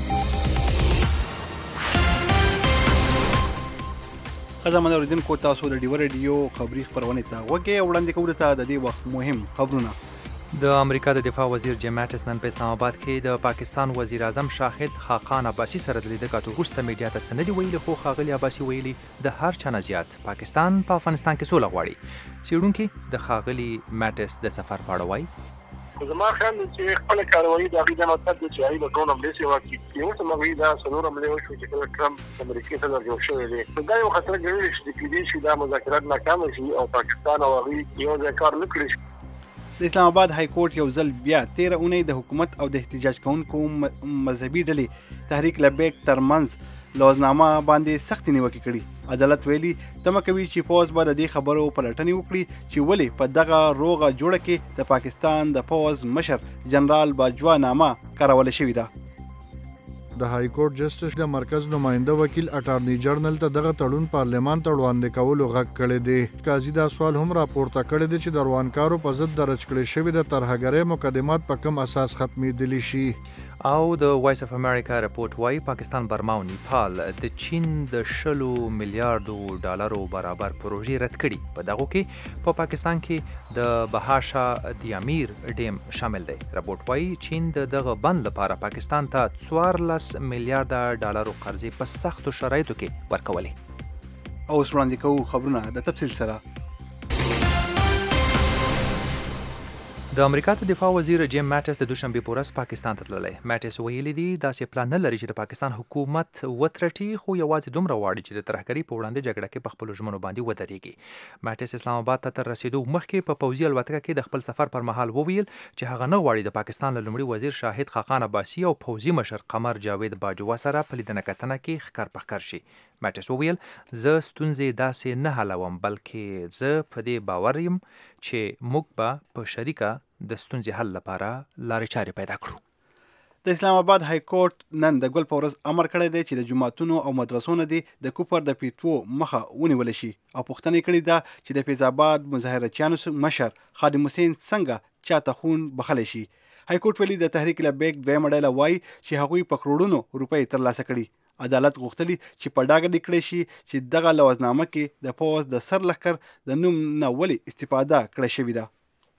خدمت اوریدونکو تاسو د ډیو ریډیو خبری خبرونه ته وګورئ وړاندې کوو ته د دې وخت مهم خبرونه. د امریکا د دفاع وزیر جیم ماټس نن په اسلام آباد کې د پاکستان وزیر اعظم شاهد خاقان عباسی سره د لیدو کاتو وروسته میډیا ته څه نه دی ویلي، خو ښاغلي عباسی ویلي د هر چا نه زیات پاکستان په افغانستان کې سوله غواړي. څېړونکي د ښاغلي ماټس د سفر په اړه وایي زما خیال دی چې خپل کاروایی د هغې د مطلب دی چې هغوی به ډرون حملې سوي واقع کړي. اوس هم هغوی دا څلور حملې وشوې چې کله ټرمپ امریکې صدر جوړ شوی دی، نو دا یو خطره ګڼلی شي چې کېدای شي دا مذاکرات ناکامه شي او پاکستان او هغوی یو ځای کار نه کړي شي. د اسلام آباد های کورټ یو ځل بیا تیره اونۍ د حکومت او د احتجاج کوونکو مذهبي ډلې تحریک لبیک ترمنځ لوزنامه باندې سختې نیوکې کړي. عدالت ویلي تمه کوي چې پوز به د دې خبرو پلټنې وکړي چې ولې په دغه روغه جوړه کې د پاکستان د پوز مشر جنرال باجوا نامه کاروله شوې ده. د های کورټ جسټس د مرکز نماینده وکیل اټارنی جنرال ته دغه تړون پارلمان ته وړاندې کولو غږ کړی دی. قاضي دا سوال هم راپورته کړی دی چې د روانکارو په ضد درج کړې شوې د ترهګرۍ مقدمات په کوم اساس ختمېدلی شي. او د وایس اف امریکا رپورټ وايي پاکستان، برما او نیپال د چین د شلو میلیارډو ډالرو برابر پروژې رد کړي. په دغو کې په پا پاکستان کې د بهاشا دیامیر ډیم شامل دی. رپورټ وايي چین د دغه بند لپاره پاکستان ته څوارلس میلیارډه ډالرو قرضې په سختو شرایطو کې ورکولې. اوس وړاندې کوو خبرونه د تفصیل سره. د امریکا د دفاع وزیر جیم ماټس د دوشنبې په ورځ پاکستان ته تللی. ماټس ویلي دی داسې پلان نه لري چې د پاکستان حکومت وترټي، خو یوازې دومره غواړي چې د ترهګرۍ په وړاندې جګړه کې په خپلو ژمنو باندې ودرېږي. ماټس اسلام آباد ته تر رسیدو مخکې په پوځي الوتکه کې د خپل سفر پر مهال وویل چې هغه نه غواړي د پاکستان له لومړي وزیر شاهد خاقان عباسی او پوځي مشر قمر جاوید باجوا سره په لیدنه کتنه کې ښکار پښکر شي. ماټس وویل زه ستونزې داسې نه حلوم، بلکې زه په دې باور یم چې موږ به په شریکه د ستونزې حل لپاره لارې چارې پیدا کړو. د اسلام آباد های کورټ نن د ګل په ورځ امر کړی دی چې د جوماتونو او مدرسو نه دي د کوپر د پیټوو مخه ونیول شي او پوښتنه یې کړې ده چې د فیض آباد مظاهرچیانو مشر خادم حسین څنګه چاته خون بخلی شي. های کورټ ویلي د تحریک لبیک دویمه ډله وایي چې هغوی په کروڑونو روپۍ ترلاسه کړي. عدالت غوښتلی چې په ډاګه لیکلی شي چې دغه لوزنامه کې د پوځ د سر لښکر د نوم نه ولې استفاده کړې شوې ده.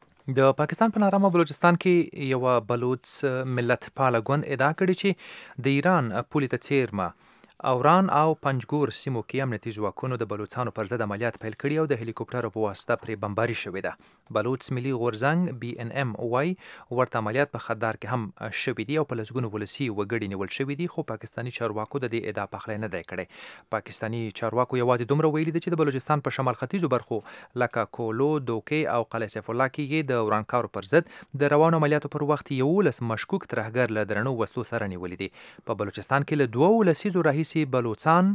د پاکستان په نارامه بلوچستان کې یوه بلوچ ملت پاله ګوند ادعا کړې چې د ایران پولې ته څیرمه اوران او پنجګور سیمو کې امنیتي ځواکونو د بلوچستانو پر ضد عملیات پیل کړي او د هلیکوپټرو په واسطه پرې بمباري شوې ده. بلوچ ملي غورځنګ بي ان ام وايي ورته عملیات په خدار کې هم شوې دي او په لسګونو ولسي وګړي نیول شوي دي، خو پاکستاني چارواکو د دې ادعا پخلی نه دی کړی. پاکستاني چارواکو یوازې دومره ویلي دي چې د بلوچستان په شمال ختیځو برخو لکه کولو، دوکې او قلعه سیف الله کې د ورانکارو پر ضد د روانو عملیاتو پر وخت یولس مشکوک ترهګر له درنو وسلو سره نیولي دي. په بلوچستان کې له دوو لسیزو راهیسې بلوچستان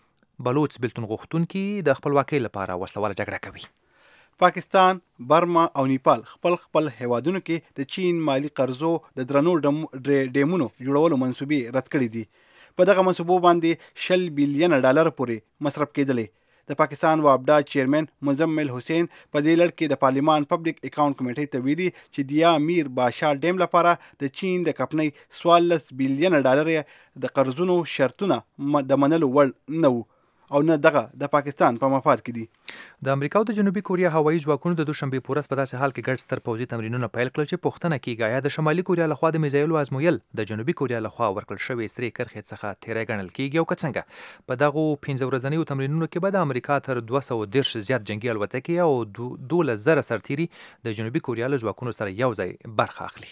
بلوچ بلتون غوښتونکي د خپلواکۍ لپاره وسله واله جګړه کوي. پاکستان، برما او نیپال خپل خپل هیوادونو کې د چین مالی قرضو د درنو ډیمونو جوړولو منصوبې رد کړي دي. په دغه منصوبو باندې شل بیلیونه ډالر پورې مصرف کېدلې. د پاکستان وابډا چیرمن مزمل حسین په دې لړ کې د پارلیمان پبلک اکاونټ کمیټې ته ویلي چې د یا میر بادشاه ډیم لپاره د چین د کمپنۍ څوارلس بیلیونه ډالر د قرضونو شرطونه د منلو وړ نه وو او نه دغه د پاکستان په مفاد کې دي. د امریکا او د جنوبي کوریا هوایي ځواکونو د دوشنبې په ورځ په داسې حال کې ګډ ستر پوځي تمرینونه پیل کړل چې پوښتنه کېږي آیا د شمالي کوریا لخوا د میزایلو ازمویل د جنوبي کوریا لخوا ورکړل شوې سرې کرښې څخه تیری ګڼل کېږي او که څنګه. په دغو پنځه ورځنیو تمرینونو کې به د امریکا تر دوه سوه دېرش زیات جنګي الوتکې او دولس زره سرتیري د جنوبي کوریا له ځواکونو سره یو ځای برخه اخلي.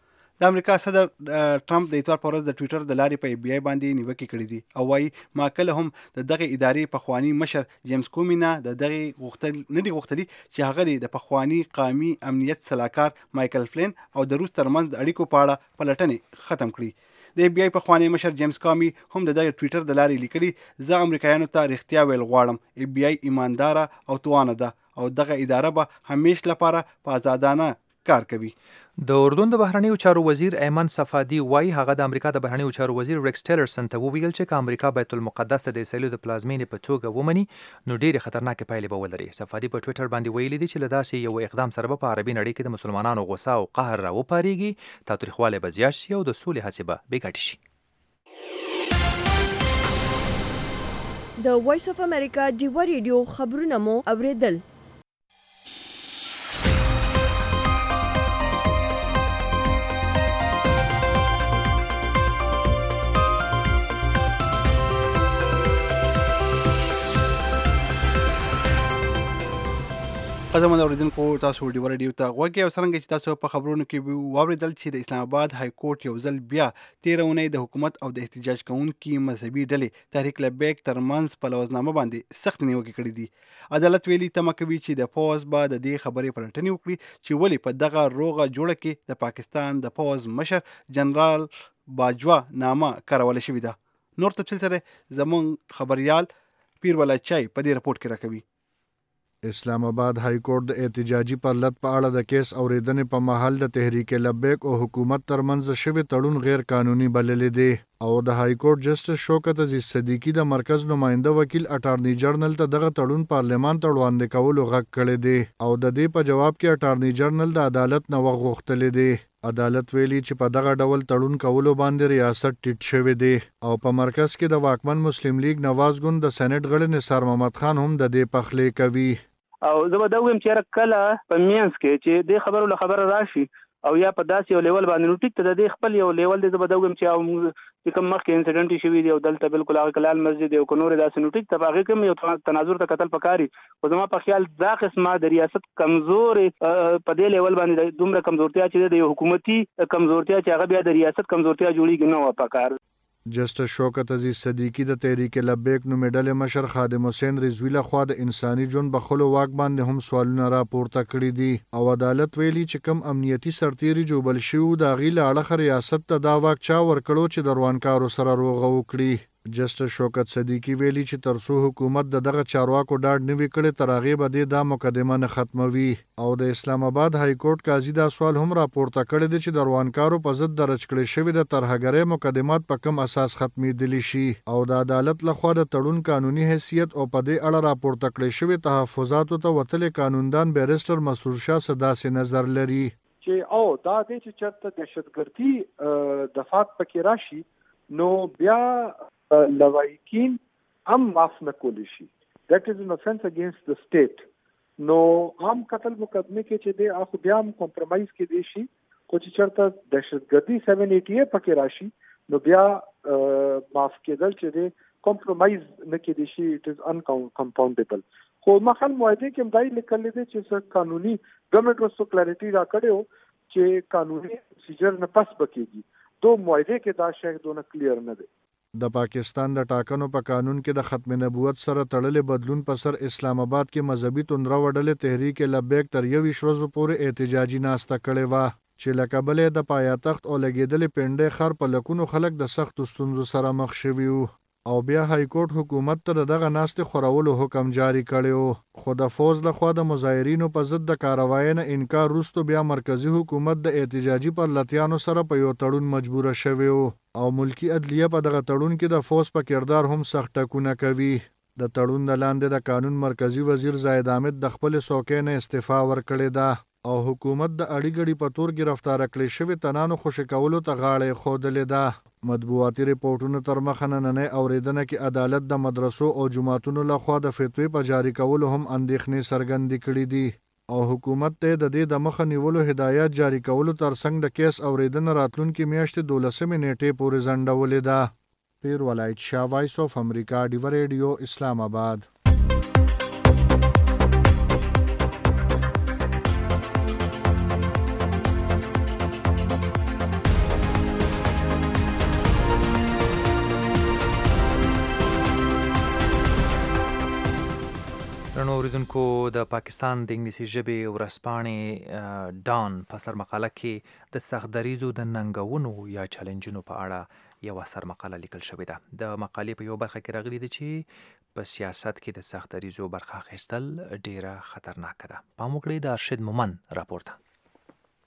د امریکا صدر ټرمپ د اتوار په ورځ د ټویټر د لارې په ای بی آی باندې نیوکې کړې دي او وایي ما کله هم د دغه ادارې پخوانی مشر جیمز کومي نه د دغه غوښتل نه دي غوښتلي چې هغه د پخوانی قومي امنیت سلاکار مایکل فلین او د روس ترمنځ د اړیکو په اړه پلټنې ختم کړي. د ای بی آی پخوانی مشر جیمز کومي هم د دغه ټویټر د لارې لیکلي زه امریکایانو ته رښتیا ویل غواړم، ای بی آی ایمانداره او توانه ده او دغه اداره به همیش لپاره په آزادانه کار کوي. د اردن د بهرنیو چارو وزیر ایمن صفادي وایي هغه د امریکا د بهرنیو چارو وزیر ریکس ټیلرسن ته وویل چې که امریکا بیت المقدس ته د اسرائیلو د پلازمینې په توګه ومني نو ډېرې خطرناکې پایلې به ولري. صفادي په ټویټر باندې ویلي دي چې له داسې یو اقدام سره به په عربي نړۍ کې د مسلمانانو غوسه او قهر راوپارېږي، تاوتریخوالی به زیات شي او د سولې هڅې به بې ګټې شي. د وایس اف امریکا ډیوه ریډیو خبرونه مو اوریدل. قدمونه اوریدونکو تاسو ډیوه ریډیو ته غوږی او څرنګه چې تاسو په خبرونو کې واوریدل چې د اسلام آباد های کورټ یو ځل بیا تیره اونۍ د حکومت او د احتجاج کوونکي مذهبي ډلې تحریک لبیک ترمنځ په لوزنامه باندې سخت نیوکې کړې دي. عدالت ویلي تمه کوي چې د پوز به د دې خبرې پلټنې وکړي چې ولې په دغه روغه جوړه کې د پاکستان د پوز مشر جنرال باجوا نامه کارول شوې ده. نور تفصیل سره زموږ خبريال پیر ولا چای په دې رپورت کې راکوي. اسلام آباد های کورټ د احتجاجي پرلط په اړه د کیس اوریدنې په محل د تحریک لبیک او حکومت ترمنځ شوی تړون غیر قانوني بللی دی او د های کورټ جسټس شوکت عزیز صدیقی د مرکز نماینده وکیل اټارنی جنرال ته دغه تړون پارلمان ته وړاندې کولو غږ کړی دی او د دې په جواب کې اټارنی جنرال د عدالت نه وغوښتلی دی. عدالت ویلي چې په دغه ډول تړون کولو باندې ریاست ټیټ شوی دی او په مرکز کې د واکمن مسلم لیگ نواز ګوند د سېنات غړي نثار محمد خان هم د دې پخلی کوي. او زه به دا ویم چې کله په مینس کې چې د خبرو له خبره راشي او یا په داسې یو لیول باندې نو ټیک ته د خپل یو لیول دی. زه به دا ویم چې چې کوم مخکې انسیډنټ شوي دی او دلته بالکل هغه کلال مسجد یو کنور داسې نو ټیک ته هغه کوم یو تناظر ته قتل پکاري او زما په خیال دا قسمه د ریاست کمزور په دې لیول باندې دومره کمزورتیا چې د حکومتي کمزورتیا چې هغه بیا د ریاست کمزورتیا جوړیږي نو پکار. جسټس شوکت عزیز صدیقی د تحریک لبیک نومې ډلې مشر خادم حسین رضوی له خوا د انساني ژوند بخښلو واک باندې هم سوالونه راپورته کړي دي او عدالت ویلي چې کم امنیتي سرتیري جوبل شوي د هغې له اړخه ریاست ته دا واک چا ورکړو چې د روانکارو سره روغه وکړي. جسټس شوکت صدیقی ویلي چې ترڅو حکومت د دغه چارواکو ډاډ نه وي کړی تر هغې به دې دا مقدمه نه ختموي او د اسلام آباد های کورټ قاضي دا سوال هم راپورته کړی دی چې د روانکارو په ضد درج کړی شوي د ترهګرۍ مقدمات په کم اساس ختمېدلی شي او د عدالت لخوا د تړون قانوني حیثیت او په دې اړه راپورته کړی شوي تحفظاتو ته وتلی قانوندان بیرسټر مسرور شاه څه داسې نظر لري چې او دا دی چې چېرته دهشتګردي دفعات پکې راشي نو بیا لوایکین هم معاف نه کولی شي. that is an offense against the state. نو عام قتل مقدمه کې چې دی اخو بیا هم کمپرمایز کې دی شي خو چې چېرته دهشتګردي سیون ایټي پکې راشي نو بیا معاف کېدل چې دی کمپرمایز نه کې دی شي. it is uncompoundable. خو مخال معاهده کې هم دا لیکل دی چې څه قانوني ګورنمنت وسو کلیریټي را کړو چې قانوني پروسیجر نه پس بکیږي. دو معاهده کې دا شی دونه کلیر نه دی. د پاکستان د ټاکنو په قانون کې د ختم نبوت سره تړلې بدلون په سر اسلام آباد کې مذهبي توندره وډلې تحریک لبیک تر یویشت ورځو پورې احتجاجي ناسته کړې وه چې له کبله د پایتخت او لګېدلې پنډۍ ښار په لکونو خلک د سختو ستونزو سره مخ شوي وو او بیا های کورټ حکومت ته دغه ناستې خورولو حکم جاری کړی خو د فوز لخوا د مظاهرینو په ضد د کاروای نه انکار وروسته بیا مرکزی حکومت د احتجاجي پرلتیانو سره په یو تړون مجبوره شوی او ملکی عدلیه په دغه تړون کې د فوز په کردار هم سخت ټکونه کوي. د تړون د لاندې د قانون مرکزی وزیر زاهد حامد د خپل څوکۍ نه استعفا ورکړې ده او حکومت د اړی ګړي په تور گرفتار کړی شوی تنانو خوشی کولو ته غاړه خودلې ده. مطبوعاتي ریپورتونو تر مخه نننۍ اوریدنه کې عدالت د مدرسو او جماعتونو لخوا د فتوی په جاری کولو هم اندېښنې څرګندې کړې دي او حکومت ته د دې د مخه نیولو هدایت جاری کولو ترڅنګ د کیس اوریدنه راتلونکي میاشتې دولسمې نیټې پورې ځنډولې ده. پیر ولایت شاه، وایس اف امریکا، ډیوه ریډیو، اسلام آباد. اوریدونکو د پاکستان د انګلیسي ژبې ورځپاڼې ډان په سرمقاله کې د سخت دریځو د ننګونو یا چیلنجونو په اړه یوه سرمقاله لیکل شوې ده. د مقالې په یو برخه کې راغلي دي چې په سیاست کې د سخت دریځو برخه اخیستل ډیره خطرناکه ده. پام وکړئ د ارشد مومن راپورته.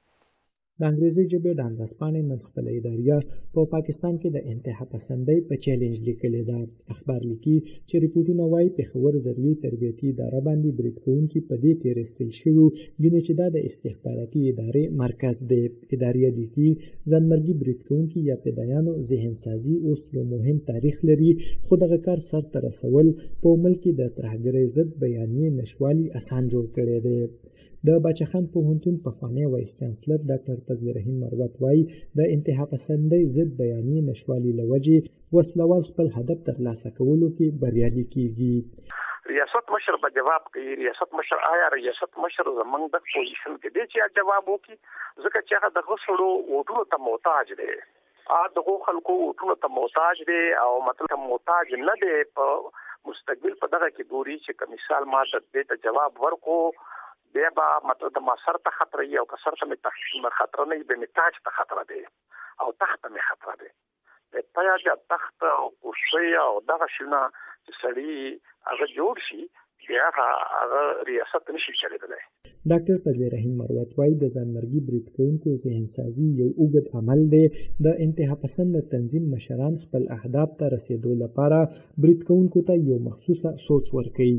د انګریزي ژبې د انداسپانې نن خپله اداریه په پاکستان کې د انتها پسندۍ په چیلنج لیکلې ده. اخبار لیکي چې ریپورټونه وایي پېښور ضروري تربیتي اداره باندې برید کوونکي په دې تېرېستل شوي ګڼي چې دا د استخباراتي ادارې مرکز دی. اداریه لیکي ځانمرګي برید کوونکي یا فدایانو ذهن سازي اوس یو مهم تاریخ لري، خو دغه کار سرته رسول په ملک کې د ترهګرۍ ضد بیانیې نشوالي اسان جوړ کړی دی. د باچخان پوهنتون پخوانی وایس چانسلر ډاکټر فضل رحیم مروت وایي د انتها پسندۍ ضد بیانیې نشوالي له وجې وسلوال خپل هدف ترلاسه کولو کې بریالي کیږي. ریاست مشر به جواب کوي. ریاست مشر آیا ریاست مشر زمونږ د پوزیشن کې دی چې جواب وکړي، ځکه چې هغه دغه سړو ووټونو ته محتاج دی. ا دغه خلکو ووټونو ته محتاج دی او مطلب محتاج نه دی. په مستقبل په دغه کې ګوري چې که مثال ما د ته جواب ورکو بیا به مطلب د ما سر ته خطر وي او که سر ته مې خطر نه وي بیا مې تاج ته خطر دی او تخت ته مې خطر دی. د تاج او تخت او کرسۍ او دغه شیونه چې سړي هغه جوړ شي بیا هغه ریاست نشي چلېدلی. ډاکټر فضل رحیم مروت وایي د ځانمرګي برید کوونکو ذهن سازي یو اوږد عمل دی. د انتها پسند تنظیم مشران خپل اهداف ته رسیدو لپاره برید کوونکو ته یو مخصوصه سوچ ورکوي.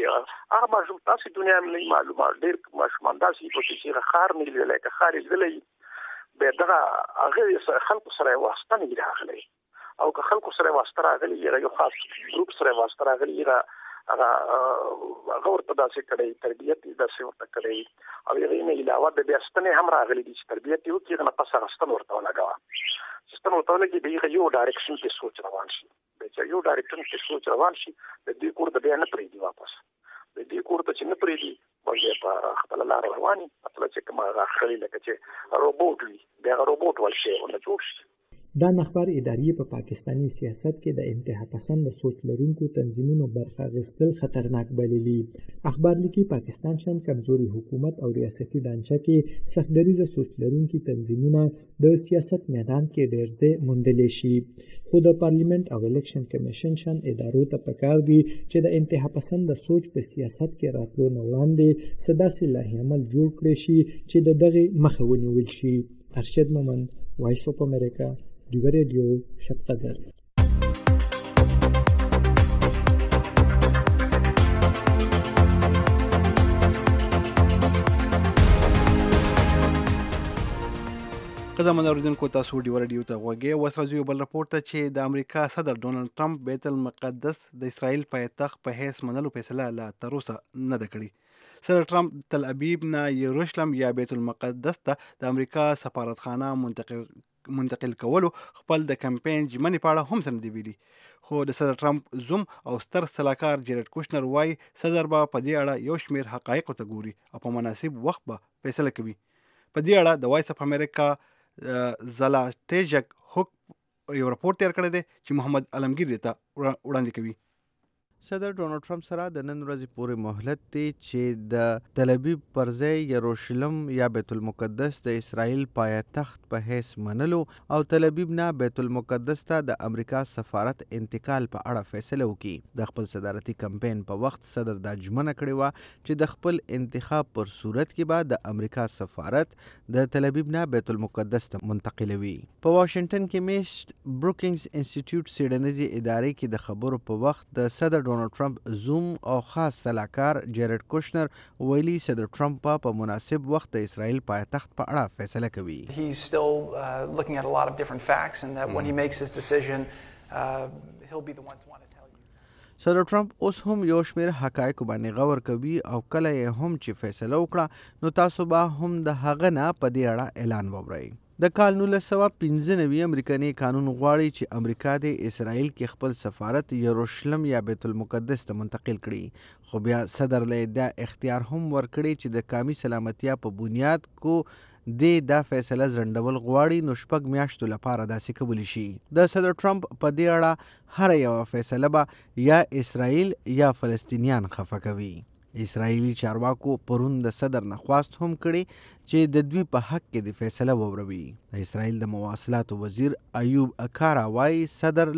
هغه ماشوم تاسو دنیا مې معلومات ډېر ماشومان داسې په چې خار نه لیدلی که خار یې لیدلی بیا دغه هغه خلکو سره واسطه نه راغلی او که خلکو سره واسطه راغلی یو خاص ګروپ سره واسطه راغلی هغه هغه ورته داسې کړی تربیت یې داسې ورته کړی او هغې نه علاوه د بیا ستنې هم راغلی دي چې تربیت یې وکړي هغه نه پس هغه ستن ورته ولګوه. ستن ورته ولګي د هغه یو ډایرکشن کې سوچ روان شي. د یو ډایرکشن کې سوچ روان شي د دې کور د بیا نه پرېږدي واپس. د دې کور ته چې نه پرېږدي بیا په خپله لاره رواني مطلب چې کوم هغه اخري لکه چې روبوټ وي بیا هغه روبوټ ول شي ورنه جوړ شي. دا نخبر ادارې په پاکستانی سیاست کې د انتها پسند سوچ لرونکو تنظیمونو برخه اخیستل خطرناک بللي. اخبار لیکي پاکستان شان کمزوري حکومت او ریاستي ډانچه کې سختدریزه سوچ لرونکي تنظیمونه د سیاست میدان کې ډېر ځای موندلی شي، خو د پارلیمنت او الیکشن کمیشن شان ادارو ته پکار دي چې د انتها پسند سوچ په سیاست کې راتلو نه وړاندې څه داسې لایحه عمل جوړ کړی شي چې د دغې مخه ونیول شي. ارشد مومن، وایس اف امریکا، دیو ریډیو، شب قدر. قدم اوریدونکو تاسو ډیو ریډیو ته غوږی اوس راځو یو بل راپور ته چې د امریکا صدر ډونالډ ټرمپ بیت المقدس د اسرائیل پایتخت په حیث منلو فیصله لا تر اوسه نه ده کړې. صدر ټرمپ تل ابیب نه یروشلم یا بیت المقدس ته د امریکا سفارتخانه منتقل منتقل کولو خپل د کمپاین ژمنې په اړه هم څه نه دي ویلي، خو د صدر ټرمپ زوم او ستر سلاکار جیرد کوشنر وایي صدر به په دې اړه یو شمېر حقایقو ته ګوري او په مناسب وخت به فیصله کوي. په دې اړه د وایس اف امریکا زلاتیجک هوک یو راپور تیار کړی دی چې محمد علمگیر دې ته وړاندې کوي. صدر ډونالډ ټرمپ سره د نن ورځې پورې مهلت دی چې د تل ابیب پر ځای یروشلم یا بیت المقدس د اسرائیل پایتخت په حیث منلو او تل ابیب نه بیت المقدس ته د امریکا سفارت انتقال په اړه فیصله وکړي. د خپل صدارتي کمپاین په وخت صدر دا ژمنه کړې وه چې د خپل انتخاب پر صورت کې به د امریکا سفارت د تل ابیب نه بیت المقدس ته منتقلوي. په واشنگټن کې میشت بروکینګز انسټیټیوټ څېړنیزې ادارې کې د خبرو په وخت د صدر ډونالډ ټرمپ زوم او خاص سلاکار جیرد کوشنر ویلي صدر ټرمپ په مناسب وخت د اسرائیل پایتخت په اړه فیصله کوي. He's still uh, looking at a lot of different facts and that when he makes his decision uh, he'll be the one to want to tell you. صدر ټرمپ اوس هم یو شمېر حقایقو باندې غور کوي او کله یې هم چې فیصله وکړه نو تاسو به هم د هغه نه په دې اړه اعلان وورئ. د کال نولس سوه پنځه نوي امریکني قانون غواړي چې امریکا د اسرائیل کې خپل سفارت یروشلم یا بیت المقدس ته منتقل کړي، خو بیا صدر له دا اختیار هم ورکړي چې د قومي سلامتیا په بنیاد کو د دا فیصله ځنډول غواړي نو شپږ میاشتو لپاره داسې کولی شي. د صدر ټرمپ په دې اړه هر یوه فیصله به یا اسرائیل یا فلسطینیان خفه کوي. اسرائیلي چارواکو پرون د صدر نه خواست هم کړي چې د دوی په حق کې د فیصله ووروي. د اسرائیل د مواصلاتو وزیر ایوب اکارا وایي صدر لا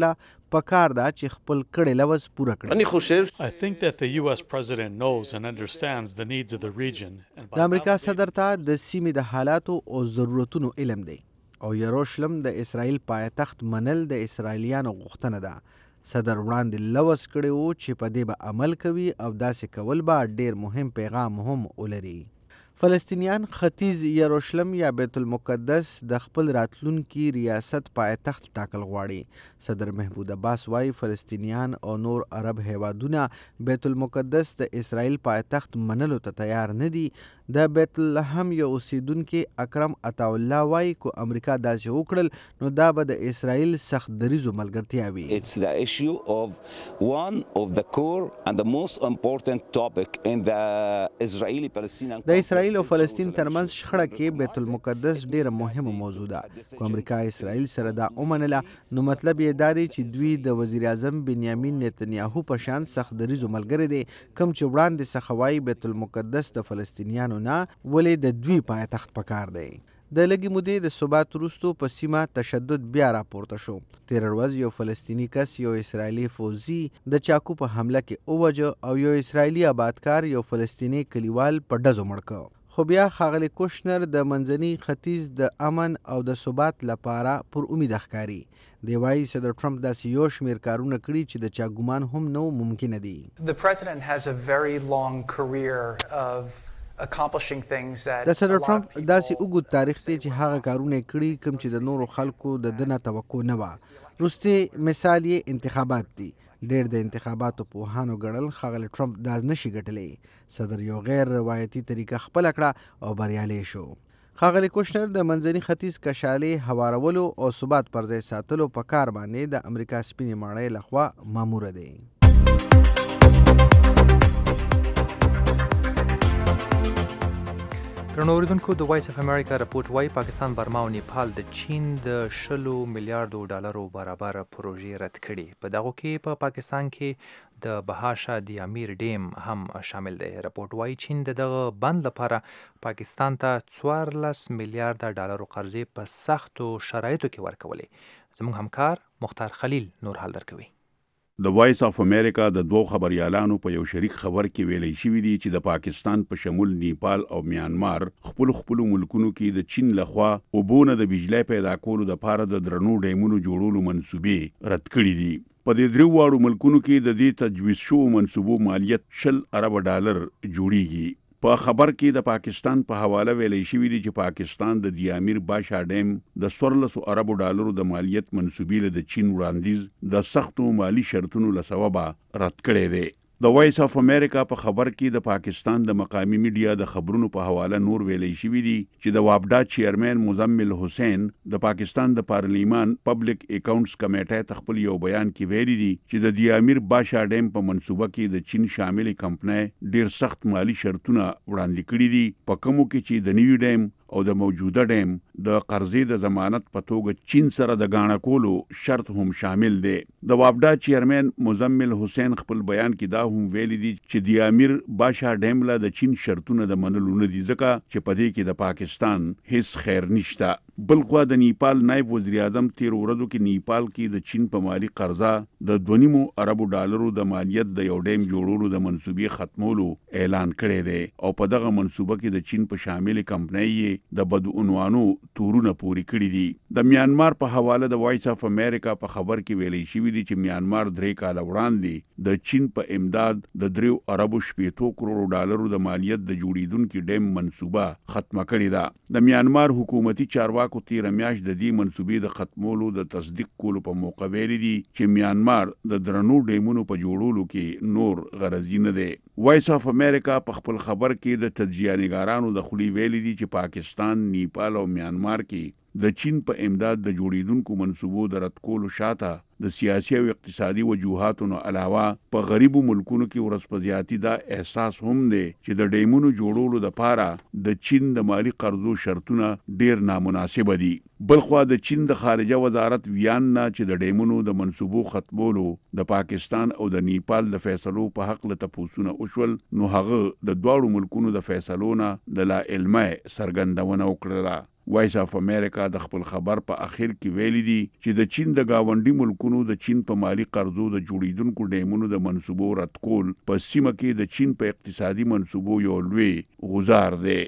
پکار ده چې خپل کړي لوز پوره کړي. I think that the U S president knows and understands the needs of the region. د امریکا صدر ته د سیمې د حالاتو او ضرورتونو علم دی او یروشلم د اسرائیل پایتخت منل د اسرائیلیانو غوښتنه ده. صدر وړاندې لوز کړی و چې په دې به عمل کوي او داسې کول به ډیر مهم پیغام هم ولري. فلسطینیان ختیځ یروشلم یا بیت المقدس د خپل راتلونکي ریاست پایتخت ټاکل غواړي. صدر محمود عباس وایي فلسطینیان او نور عرب هیوادونه بیت المقدس د اسرائیل پایتخت منلو ته تیار نه دي. د بیت لحم یو اوسیدونکي اکرم عطاالله وایي کو امریکا داسې وکړل نو دا به د اسرائیل سخت دریزو ملګرتیا وي. It's the issue of one of the core and the most important topic in the Israeli-Palestinian د اسرائیل او فلسطین ترمنځ شخړه کې بیت المقدس ډیره مهمه موضوع ده. کو امریکا اسرائیل سره دا ومنله نو مطلب یې دا دی چې دوی د وزیر اعظم بنیامین نتنیاهو په شان سخت دریزو ملګری دی کوم چې وړاندې څخه وایي بیت المقدس د فلسطینیانو نه ولې د دوی پایتخت پکار دی. د لږې مودې د ثبات وروسته په سیمه تشدد بیا راپورته شو. تېره ورځ یو فلسطیني کس یو اسرائیلي فوزي د چاقو په حمله کې ووجه او یو اسرائیلي آبادکار یو فلسطیني کلیوال په ډزو مړ کړ. خو بیا ښاغلی کوشنر د منځني ختیځ د امن او د ثبات لپاره پر امید ښکاري. دی وایي صدر ټرمپ داسې یو شمېر کارونه کړي چې د چا ګمان هم نه ممکنه دي. The president has a very long career of accomplishing things that د صدر ټرمپ داسې اوږد تاریخ دی چې هغه کارونه کړي کوم چې د نورو خلکو د دنه توقع نه وه. وروستي مثال یې انتخابات دي. ډېر د انتخاباتو پوهانو ګڼل ښاغلی ټرمپ دا نشي ګټلی. صدر یو غیر روایتي طریقه خپله کړه او بریالی شو. ښاغلی کوشنر د منځني ختیځ کشالې هوارولو او ثبات پر ځای ساتلو په کار باندې د امریکا سپینې ماڼۍ لخوا ماموره دی. درنو اوریدونکو د وایس اف امریکا رپورټ وایي پاکستان برما او نیپال د چین د شلو میلیارډو ډالرو برابر پروژې رد کړي. په دغو کې په پا پاکستان کې د بهاشا د امیر ډیم هم شامل دی. رپورټ وایي چین د دغه بند لپاره پاکستان ته څوارلس میلیارډه ډالرو قرضې په سختو شرایطو کې ورکولې. زموږ همکار مختار خلیل نور حال درکوي. د وایس اف امریکا د دوه خبريالانو په یو شریک خبر کې ویلي شوی دی چې د پاکستان په شمول نیپال او میانمار خپل خپل ملکونو کې د چین لخوا اوبونه د بجلی پیدا کولو د لپاره د درنو ډیمونو جوړولو منسوبې رد کړي دي. په دې درې واړو ملکونو کې د دې تجویز شوو منسوبو مالیت شل ارب ډالر جوړیږي. په خبر کې د پاکستان په حواله ویلي شوی دی چې پاکستان د دیامیر باشا ډیم د څوارلسو اربو ډالرو د مالیت منسوبې له د چین وړاندیز د سختو مالی شرطونو له سببه رد کړی دی. د وایس اف امریکا په خبر کې د پاکستان د مقامی میډیا د خبرونو په حواله نور ویلي شوی دی چې د وابډا چیرمن مزمل حسین د پاکستان د پارلیمان پبلک اکاونټس کمیټې خپل یو بیان کې ویلي دی چې د دیامیر باشا ډیم په منصوبه کې د چین شامل کمپنۍ ډیر سخت مالی شرطونه وړاندې کړي دي په کومو کې چې د نیو ډیم او د موجوده ډیم د قرضې د ضمانت په توګه چین سره د غاڼه کولو شرط هم شامل دی. د وابډا چیرمن مزمل حسین خپل بیان کې دا هم ویلي دي چې د امیر باشا ډیم له د چین شرطونه د منلو نه دي ځکه چې په دې کې د پاکستان هیڅ خیر نشته. بل خو د نیپال نائب وزیر اعظم تیر ورځو کې نیپال کې د چین په مالی قرضه د دوه نیمو اربو ډالرو د مالیت د یو ډیم جوړولو د منسوبې ختمولو اعلان کړی دی او په دغه منسوبه کې د چین په شامل کمپنۍ د بدعنوانو تورونه پوری کړی دي. د میانمار په حواله د وایس اف امریکا په خبر کې ویلي شوی دی چې میانمار درې کال وړاندې د چین په امداد د دریو اربو شپېتو کروڑو ډالرو د مالیت د جوړیدونکو ډیم منسوبه ختمه کړې ده. د میانمار حکومتي چارواکو تیر میاشت د دې منسوبې د ختمولو د تصدیق کولو په موقع ویلي دي چې میانمار د درنو ډیمونو په جوړولو کې نور غرضی نه دی. وایس اف امریکا په خپل خبر کې د تجزیه‌نګارانو د خلی ویلي دي چې پاکستان، نیپال او میانمار کې د چین په امداد د جوړیدونکو منسوبو د رد کولو شاته د سیاسي او اقتصادي وجوهاتو نه علاوه په غریبو ملکونو کې ورسپدياتي دا احساس هم دی چې د ډیمونو جوړولو لپاره د چین د مالی قرضو شرطونه ډیر نامناسب دي. بلخوا د چین د خارجه وزارت ویان نه چې د ډیمونو د منسوبو ختمولو د پاکستان او د نیپال د فیصلو په حق له تپوسونه وشول نو هغه د دواړو ملکونو د فیصلو نه د لا علمه سرګندونه وکړه. وایس اف امریکا د خپل خبر په اخر کې ویلي دي چې د چین د گاونډي ملکونو د چین په مالی قرضو د جوړیدونکو ډیمونو د منصوبو رد کول په سیمه کې د چین په اقتصادي منصوبو یو لوی غزار دی.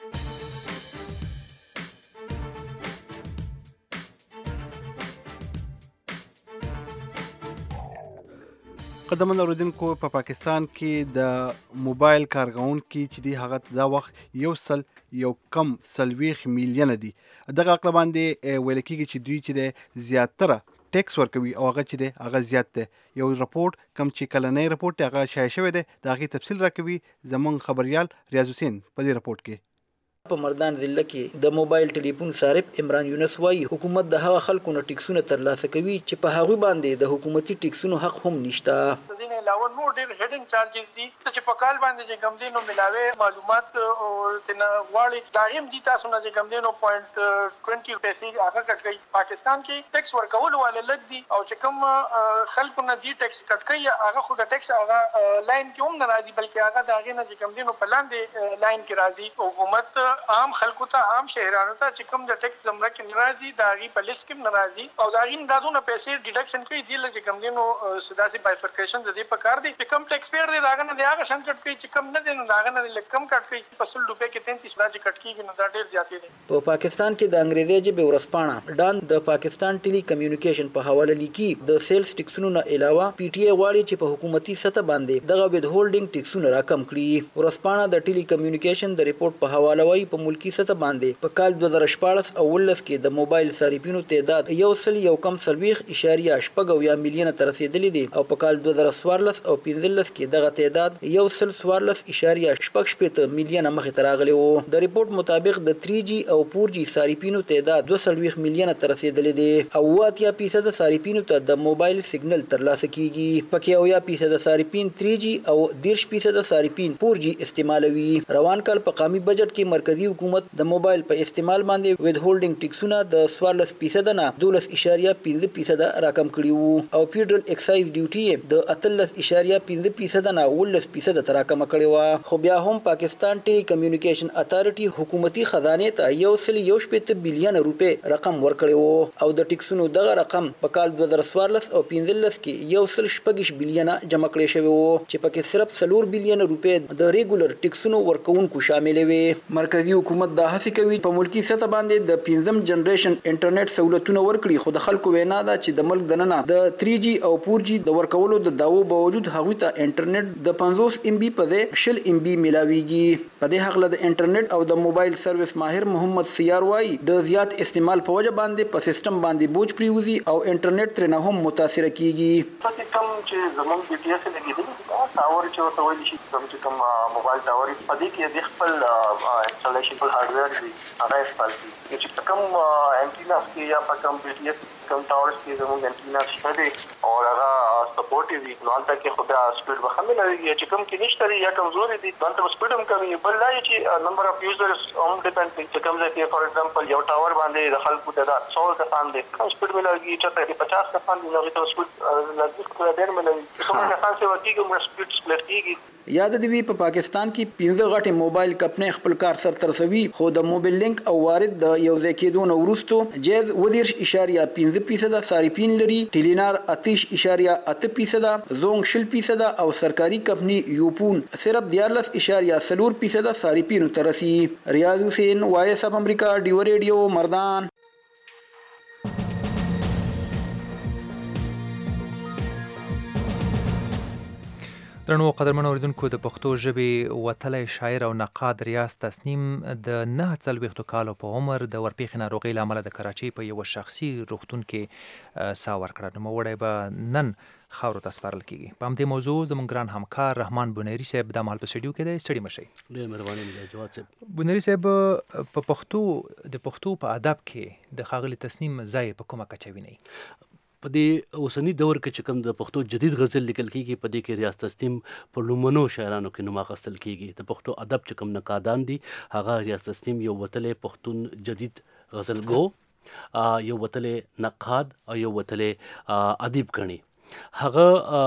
قدمن اوریدونکو په پاکستان کې د موبایل کارګونکو چې دی هغه دا وخت یو سل یو کم سلويخ میلیون دي. دغه عقل باندې ویل کېږي چې دوی چې د زیاتره ټیکس ورکوي او هغه چې دی هغه زیات دی. یو رپورت کم چې کلنۍ رپورت هغه شایع شوی دی د هغې تفصیل راکوي زمونږ خبریال ریاض حسین په دې رپورت کې. په مردان ضلع کې د موبایل ټلیفون صارف عمران یونس وایي حکومت د هغه خلکو نه ټیکسونه ترلاسه کوي چې په هغوی باندې د حکومتي ټیکسونو حق هم نشته. دین علاوه نور ډېر هډن چارجز دي چې په کال باندې چې کم دینو ملاوي معلومات او تنا غواړي دایم دي تاسو نه چې کم دینو پوینټ بیس پیسې هغه کټ کوي. پاکستان کې ټیکس ورکول ول لګ دي او چې کم خلکو نه دي ټیکس کټ کوي هغه خو د ټیکس هغه لاین کې هم نه راځي بلکې هغه داغه نه چې کم دینو په لاندې لاین کې راځي. حکومت عام خلکو ته عام شهرانو ته چې کوم د ټیکس زمره کې ناراضي داغي په لیست کې ناراضي او داغي دادونه پیسې ډیډکشن کوي دي چې کوم دینو سداسي بایفرکیشن د دې په کار دي چې کوم ټیکس پیډ دی داغه نه دی هغه شان کټ کوي چې کوم نه دی نو داغه نه لکم کټ کوي په سل روپے کې تینتیس راځي کټ کیږي نو دا ډیر زیاتې دي. په پاکستان کې د انګریزي ژبې ورسپانه ډان د پاکستان ټيلي کمیونیکیشن په حواله لیکي د سیلز ټیکسونو نه علاوه پی ټی ای غواړي چې په حکومتي سطح باندې دغه وید هولډینګ ټیکسونه راکم کړي. ورسپانه د ټيلي کمیونیکیشن د ریپورت په حواله وايي په ملکی سطح باندې په کال دوه زره شپاړس او ولس کې د موبایل صارفینو تعداد یو سل یو کم سلويخ اشاریه شپږ یا میلیونه ته رسیدلی دي او په کال دوه زره څوارلس او پنځلس کې دغه تعداد یو سل څوارلس اشاریه شپږ شپږ میلیونه مخې ته راغلی وو. د ریپورت مطابق د تھری جی او فور جی صارفینو تعداد دوه سلويخ میلیونه ته رسیدلی دي او اتیا فیصد صارفینو ته د موبایل سیګنل ترلاسه کیږي. پکې اویا فیصد صارفین تھری جی او دیرش فیصد صارفین فور جی استعمالوي. روان کال په قومي بجټ کې مرکزی حکومت د موبایل په استعمال باندې وید هولډینګ ټیکسونه د څوارلس فیصد نه دولس اشاریه پنځه فیصد راکم کړي وو او فیډرل ایکسایز ډیوټي د اتلس اشاریه پنځه فیصد نه ولس فیصد تر راکم کړي وو. خو بیا هم پاکستان ټيلي کمیونیکیشن اتارټي حکومتي خزانه ته یو سل یو شپږ بلین روپے رقم ورکړي وو او د ټیکسونو دغه رقم په کال دوه زره څوارلس او پنځلس کې یو سل شپږ بلین جمع کړي شوی وو چې پکې صرف څلور بلین روپے د ریګولر ټیکسونو ورکوونکو شامل وي. مرکزی حکومت دا هڅه کوي په ملکی سطح باندې د پنځم جنریشن انټرنیټ سہولتونه ورکړي خو د خلکو وینا ده چې د ملک دننه د تھری جی او فور جی د ورکولو د داوو باوجود هغوی ته انټرنیټ د پنځوس ام بي په ځای شل ام بي ملاويږي. په دې حق له د انټرنیټ او د موبایل سرویس ماهر محمد سیار وایي د زیات استعمال په وجه باندې په سیستم باندې بوج پریوزي او انټرنیټ ترنه هم متاثر کیږي. په کوم چې زموږ د ټي اس لګیدل ټاور چې ورته وایي شي کوم چې کوم موبایل ټاور په دې کې د خپل انسټالیشن په هارډویر دی هغه استعمال کوي چې کوم انټینا کې یا په کوم ټي اس کوم ټاورز کې زموږ انټینا شته دي او هغه سپورټ دي نو البته کې خو د سپیډ به هم لري چې کوم کې نشته یا کمزوري دي دلته سپیډ هم کوي بل دا چې نمبر اف یوزرز هم ډیپند کوي چې کوم ځای کې فار ایگزامپل یو ټاور باندې د خلکو تعداد سو کسان دي کوم سپیډ ملایږي چې پچاس کسان دي نو ته سپیډ لږ څه ډېر ملایږي کوم کسان چې وتی کوم سپیډ سپلیټ کیږي. یاد دی په پاکستان کې پنځه غټه موبایل کمپنۍ خپل کار سر ترسوي خو د موبایل لینک او وارد د یو ځای کېدو نه وروسته جیز ودیرش اشاریه پنځه فیصد صارفین لري. ټیلینار اتیش اشاریه اته فیصد زونګ شل فیصد او سرکاري کمپنۍ یوپون صرف دیارلس اشاریه سلور فیصد صارفین ترسي. ریاض حسین وایس اف امریکا ډیو ریډیو مردان. درنو قدرمنو اوریدونکو د پښتو ژبې وتلی شاعر او نقاد ریاض تسنیم د نه څلوېښتو کالو په عمر د ورپېښې ناروغۍ له امله د کراچۍ په یوه شخصي روغتون کې ساه ورکړه. نوموړی به نن خاورو ته سپارل کیږي. په همدې موضوع زموږ ګران همکار رحمان بونیري صاحب دا مهال په سټډیو کې دی. ستړي مه شئ. ډېر مهرباني جواد صاحب. بونیري صاحب په پښتو د پښتو په ادب کې د ښاغلي تسنیم ځای په کومه کچه وینئ؟ په دې اوسني دور کې چې کوم د پښتو جدید غزل لیکل کیږي په دې کې ریاض تسنیم په لومړنو شاعرانو کې نوم اخیستل کیږي. د پښتو ادب چې کوم نقادان دي هغه ریاض تسنیم یو وتلی پښتون جدید غزلګو، یو وتلی نقاد او یو وتلی ادیب ګڼي. هغه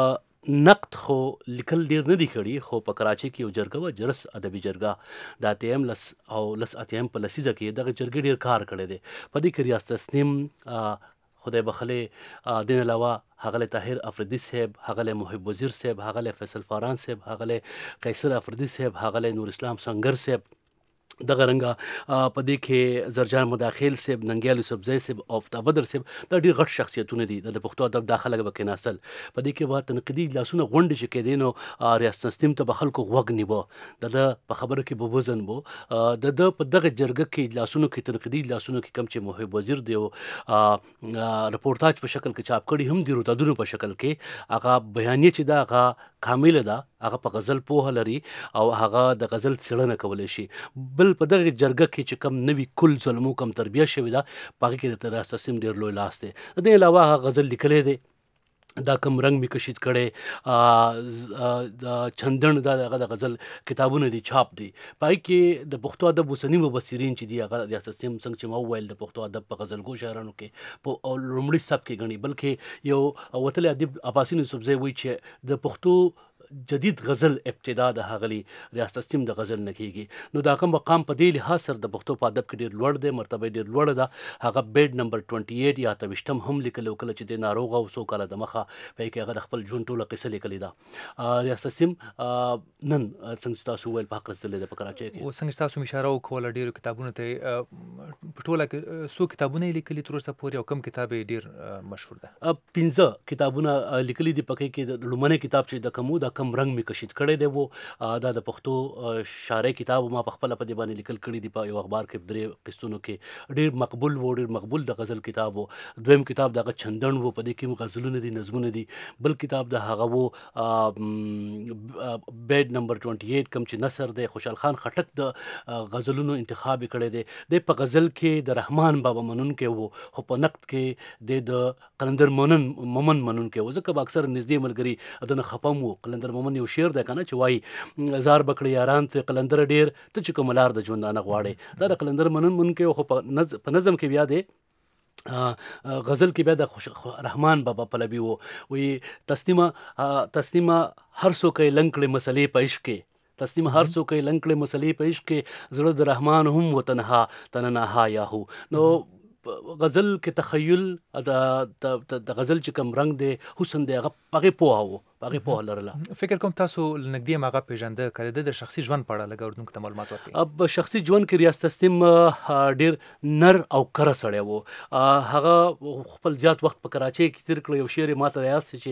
نقد خو لیکل ډیر نه دی کړي، خو په کراچۍ کې یو جرګه وه جرس ادبي جرګه، د اتیم لس او لس اتیم په لسیزه کې دغه جرګې ډیر کار کړی دی. په دې کې ریاست تسنیم خدای بخلې، دین علاوه هغه طاهر افریدي صاحب، هغه محب وزیر صاحب، هغه فیصل فاران صاحب، هغه قیصر افریدي صاحب، هغه نور اسلام سنگر صاحب، دغه رنګه په دې کې زرجان مداخل صاحب، ننګیال یوسفزی صاحب او افتاب بدر صاحب، دا ډېر غټ شخصیتونه دي د پښتو ادب. دا خلک به کېناستل په دې کې به تنقیدي اجلاسونه غونډې چې کېدې، نو ریاست تسنیم ته به خلکو غوږ نیوه، د ده په خبرو کې به وزن و. د ده په دغه جرګه کې اجلاسونو کې تنقیدي اجلاسونو کې کم چې محب وزیر دی او رپورتاج په شکل کې چاپ کړي هم دي، روتادونو په شکل کې، هغه بیانیه چې ده هغه کامله ده، هغه په غزل پوهه لري او هغه د غزل څېړنه کولی شي. بل په دغه جرګه کې چې کم نوي کل ظلمو کم تربیه شوې ده، په هغې کې د ریاست تسنیم ډېر لوی لاس دی. د دې علاوه هغه غزل لیکلی دی، دا کم رنگ می کشید کړی، چندن دا هغه د غزل کتابونه دي چاپ دي. په هغې کې د پښتو ادب اوسني مبصرین چې دي هغه ریاست تسنیم څنګه چې ما وویل د پښتو ادب په غزلګو شاعرانو کې په لومړي سب کې ګڼي، بلکې یو وتلی ادیب عباسین یوسفزی وایي چې د پښتو جدید غزل ابتدا د هغلی ریاست تسنیم د غزل نه کېږي. نو د هغه مقام په دې لحاظ سره د پښتو په ادب کې ډېر لوړ دی، مرتبه ډېر لوړه ده. هغه بیډ نمبر ټوینټي ایټ یا اته ویشتم هم لیکلی و، کله چې دی ناروغه او څو کاله د مخه په هغې کې هغه د خپل ژوند ټوله قصه لیکلې ده. ریاست تسنیم نن څنګه چې تاسو وویل په حق رسېدلی ده په کراچۍ کې، څنګه چې تاسو اشاره وکوله ډېرو کتابونو ته، په ټوله کې څو کتابونه یې لیکلي تر اوسه پورې او کوم کتاب یې ډېر مشهور ده؟ پنځه کتابونه لیکلي دي. په هغې کې د لومړنی کتاب چې د کمو دا کم رنګ می کشید کړی دی وو، دا د پښتو شاعرۍ کتاب ما په خپله په دې باندې لیکل کړي دي په یو اخبار کې درې قسطونو کې، ډېر مقبول و، ډېر مقبول د غزل کتاب و. دویم کتاب دغه چندن و، په دې کې هم غزلونه دي، نظمونه دي. بل کتاب د هغه و بیډ نمبر ټوینټي ایټ، کوم چې نثر دی، خوشحال خان خټک د غزلونو انتخاب یې کړی دی. دی په غزل کې د رحمان بابا منونکی و، خو په نقد کې دی د قلندر مومن مومن منونکی و، ځکه به اکثر نږدې ملګري دنه خپم و. قلندر مومن یو شعر دی که نه چې وایي زار بکړې یاران ترې قلندره ډېر، ته چې کومه لار د ژوندانه غواړې، دا د قلندر منونکی و. خو په نظم کې بیا دی غزل کې بیا د رحمان بابا پلوي و. وی تسنیمه تسنیمه هر څوک یې لنګ کړې مسلې په عشق کې، تسنیم هر څوک یې لنګ کړې مسلې په عشق کې، زړه د رحمان هم و تنها تنها یاهو. نو غزل کې تخیل د غزل چې کوم رنګ دی، حسن دی، هغه هغې پوهه و، هغې پوهه لرله. فکر کوم تاسو نږدې هم هغه پېژنده، که د د شخصي ژوند په اړه لږ اورېدونکو ته معلومات ورکړئ. په شخصي ژوند کې ریاست تسنیم ډېر نر او کره سړی و. هغه خپل زیات وخت په کراچۍ کې تېر کړی. یو شعر یې ما ته یاد سي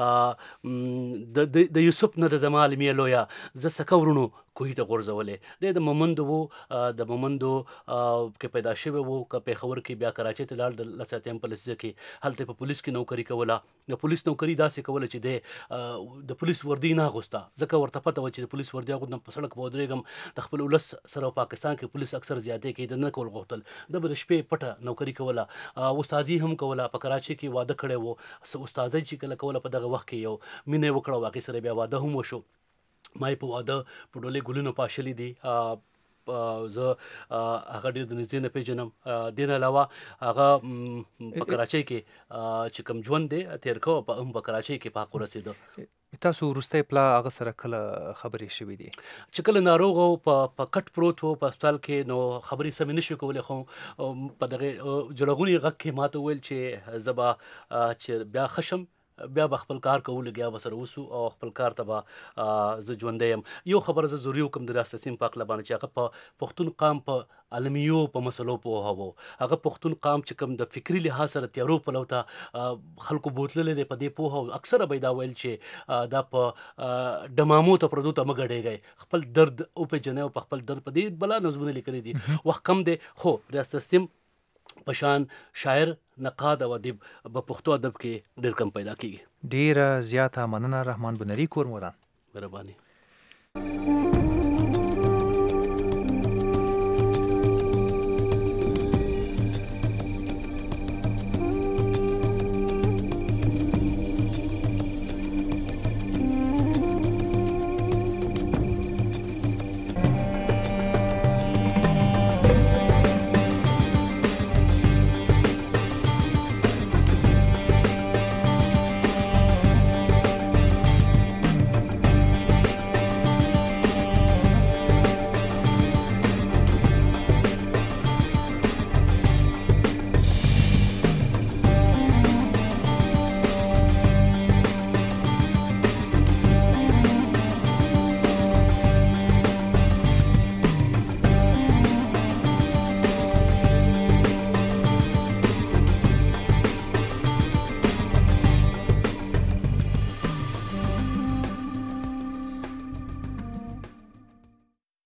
چې د یوسف نه د زما علمیه لویه، زه سکه ورونو کوهي ته غورځولې. دی د مومندو و، د مومندو کې پیدا شوی و، که پېښور کې بیا کراچۍ ته لاړ د لس اتیم په لسیزه کې، هلته په پولیس کې نوکري کوله. د پولیس نوکري داسې کوله چې دی د پولیس وردي نه اغوسته، ځکه ورته پته وه چې د پولیس وردي اغوندم په سړک به ودرېږم، د خپل ولس سره پاکستان کې پولیس اکثر زیاتې کې د نه کول غوښتل. ده به د شپې پټه نوکري کوله، استادي هم کوله. په کراچۍ کې واده کړی و، استادۍ چې کله کوله په دغه وخت کې یو مینه یې وکړه، هغې سره بیا واده هم وشو. ما یې په واده په ډولۍ ګلونو پاشلي دي، زه هغه ډېر د نږدې نه پېژنم. دې نه علاوه هغه په کراچۍ کې چې کوم ژوند دی تېر کوه، هم په کراچۍ کې په حق ورسېده. تاسو وروستی پلا هغه سره کله خبرې شوي دي؟ چې کله ناروغ و، په کټ پروت و په هسپتال کې، نو خبرې سمې نه شوې کولی. خو په دغې جړغوني غږ کې ما ته وویل چې زه به چې بیا ښه شم، بیا به خپل کار کوو، لګیا به سره وسو او خپل کار ته به زه ژوندی یم. یو خبره زه ضروري وکړم د ریاست تسنیم په هکله باندې چې هغه په پښتون قام په علمیو په مسلو پوهه و. هغه پښتون قام چې کوم د فکري لحاظ سره تیارو پلو ته خلکو بوتللی دی په دې پوهه، او اکثره به یې دا ویل چې دا په ډمامو ته پردو ته مه ګډېږئ، خپل درد وپېژنئ او په خپل درد. په دې بلا نظمونه لیکلي دي، وخت کم دی، خو ریاست تسنیم پشان شاعر، نقاد او ادیب په پښتو ادب کې ډېر کم پیدا کېږي. ډېره زیاته مننه رحمان بنري کور مودان. مهرباني.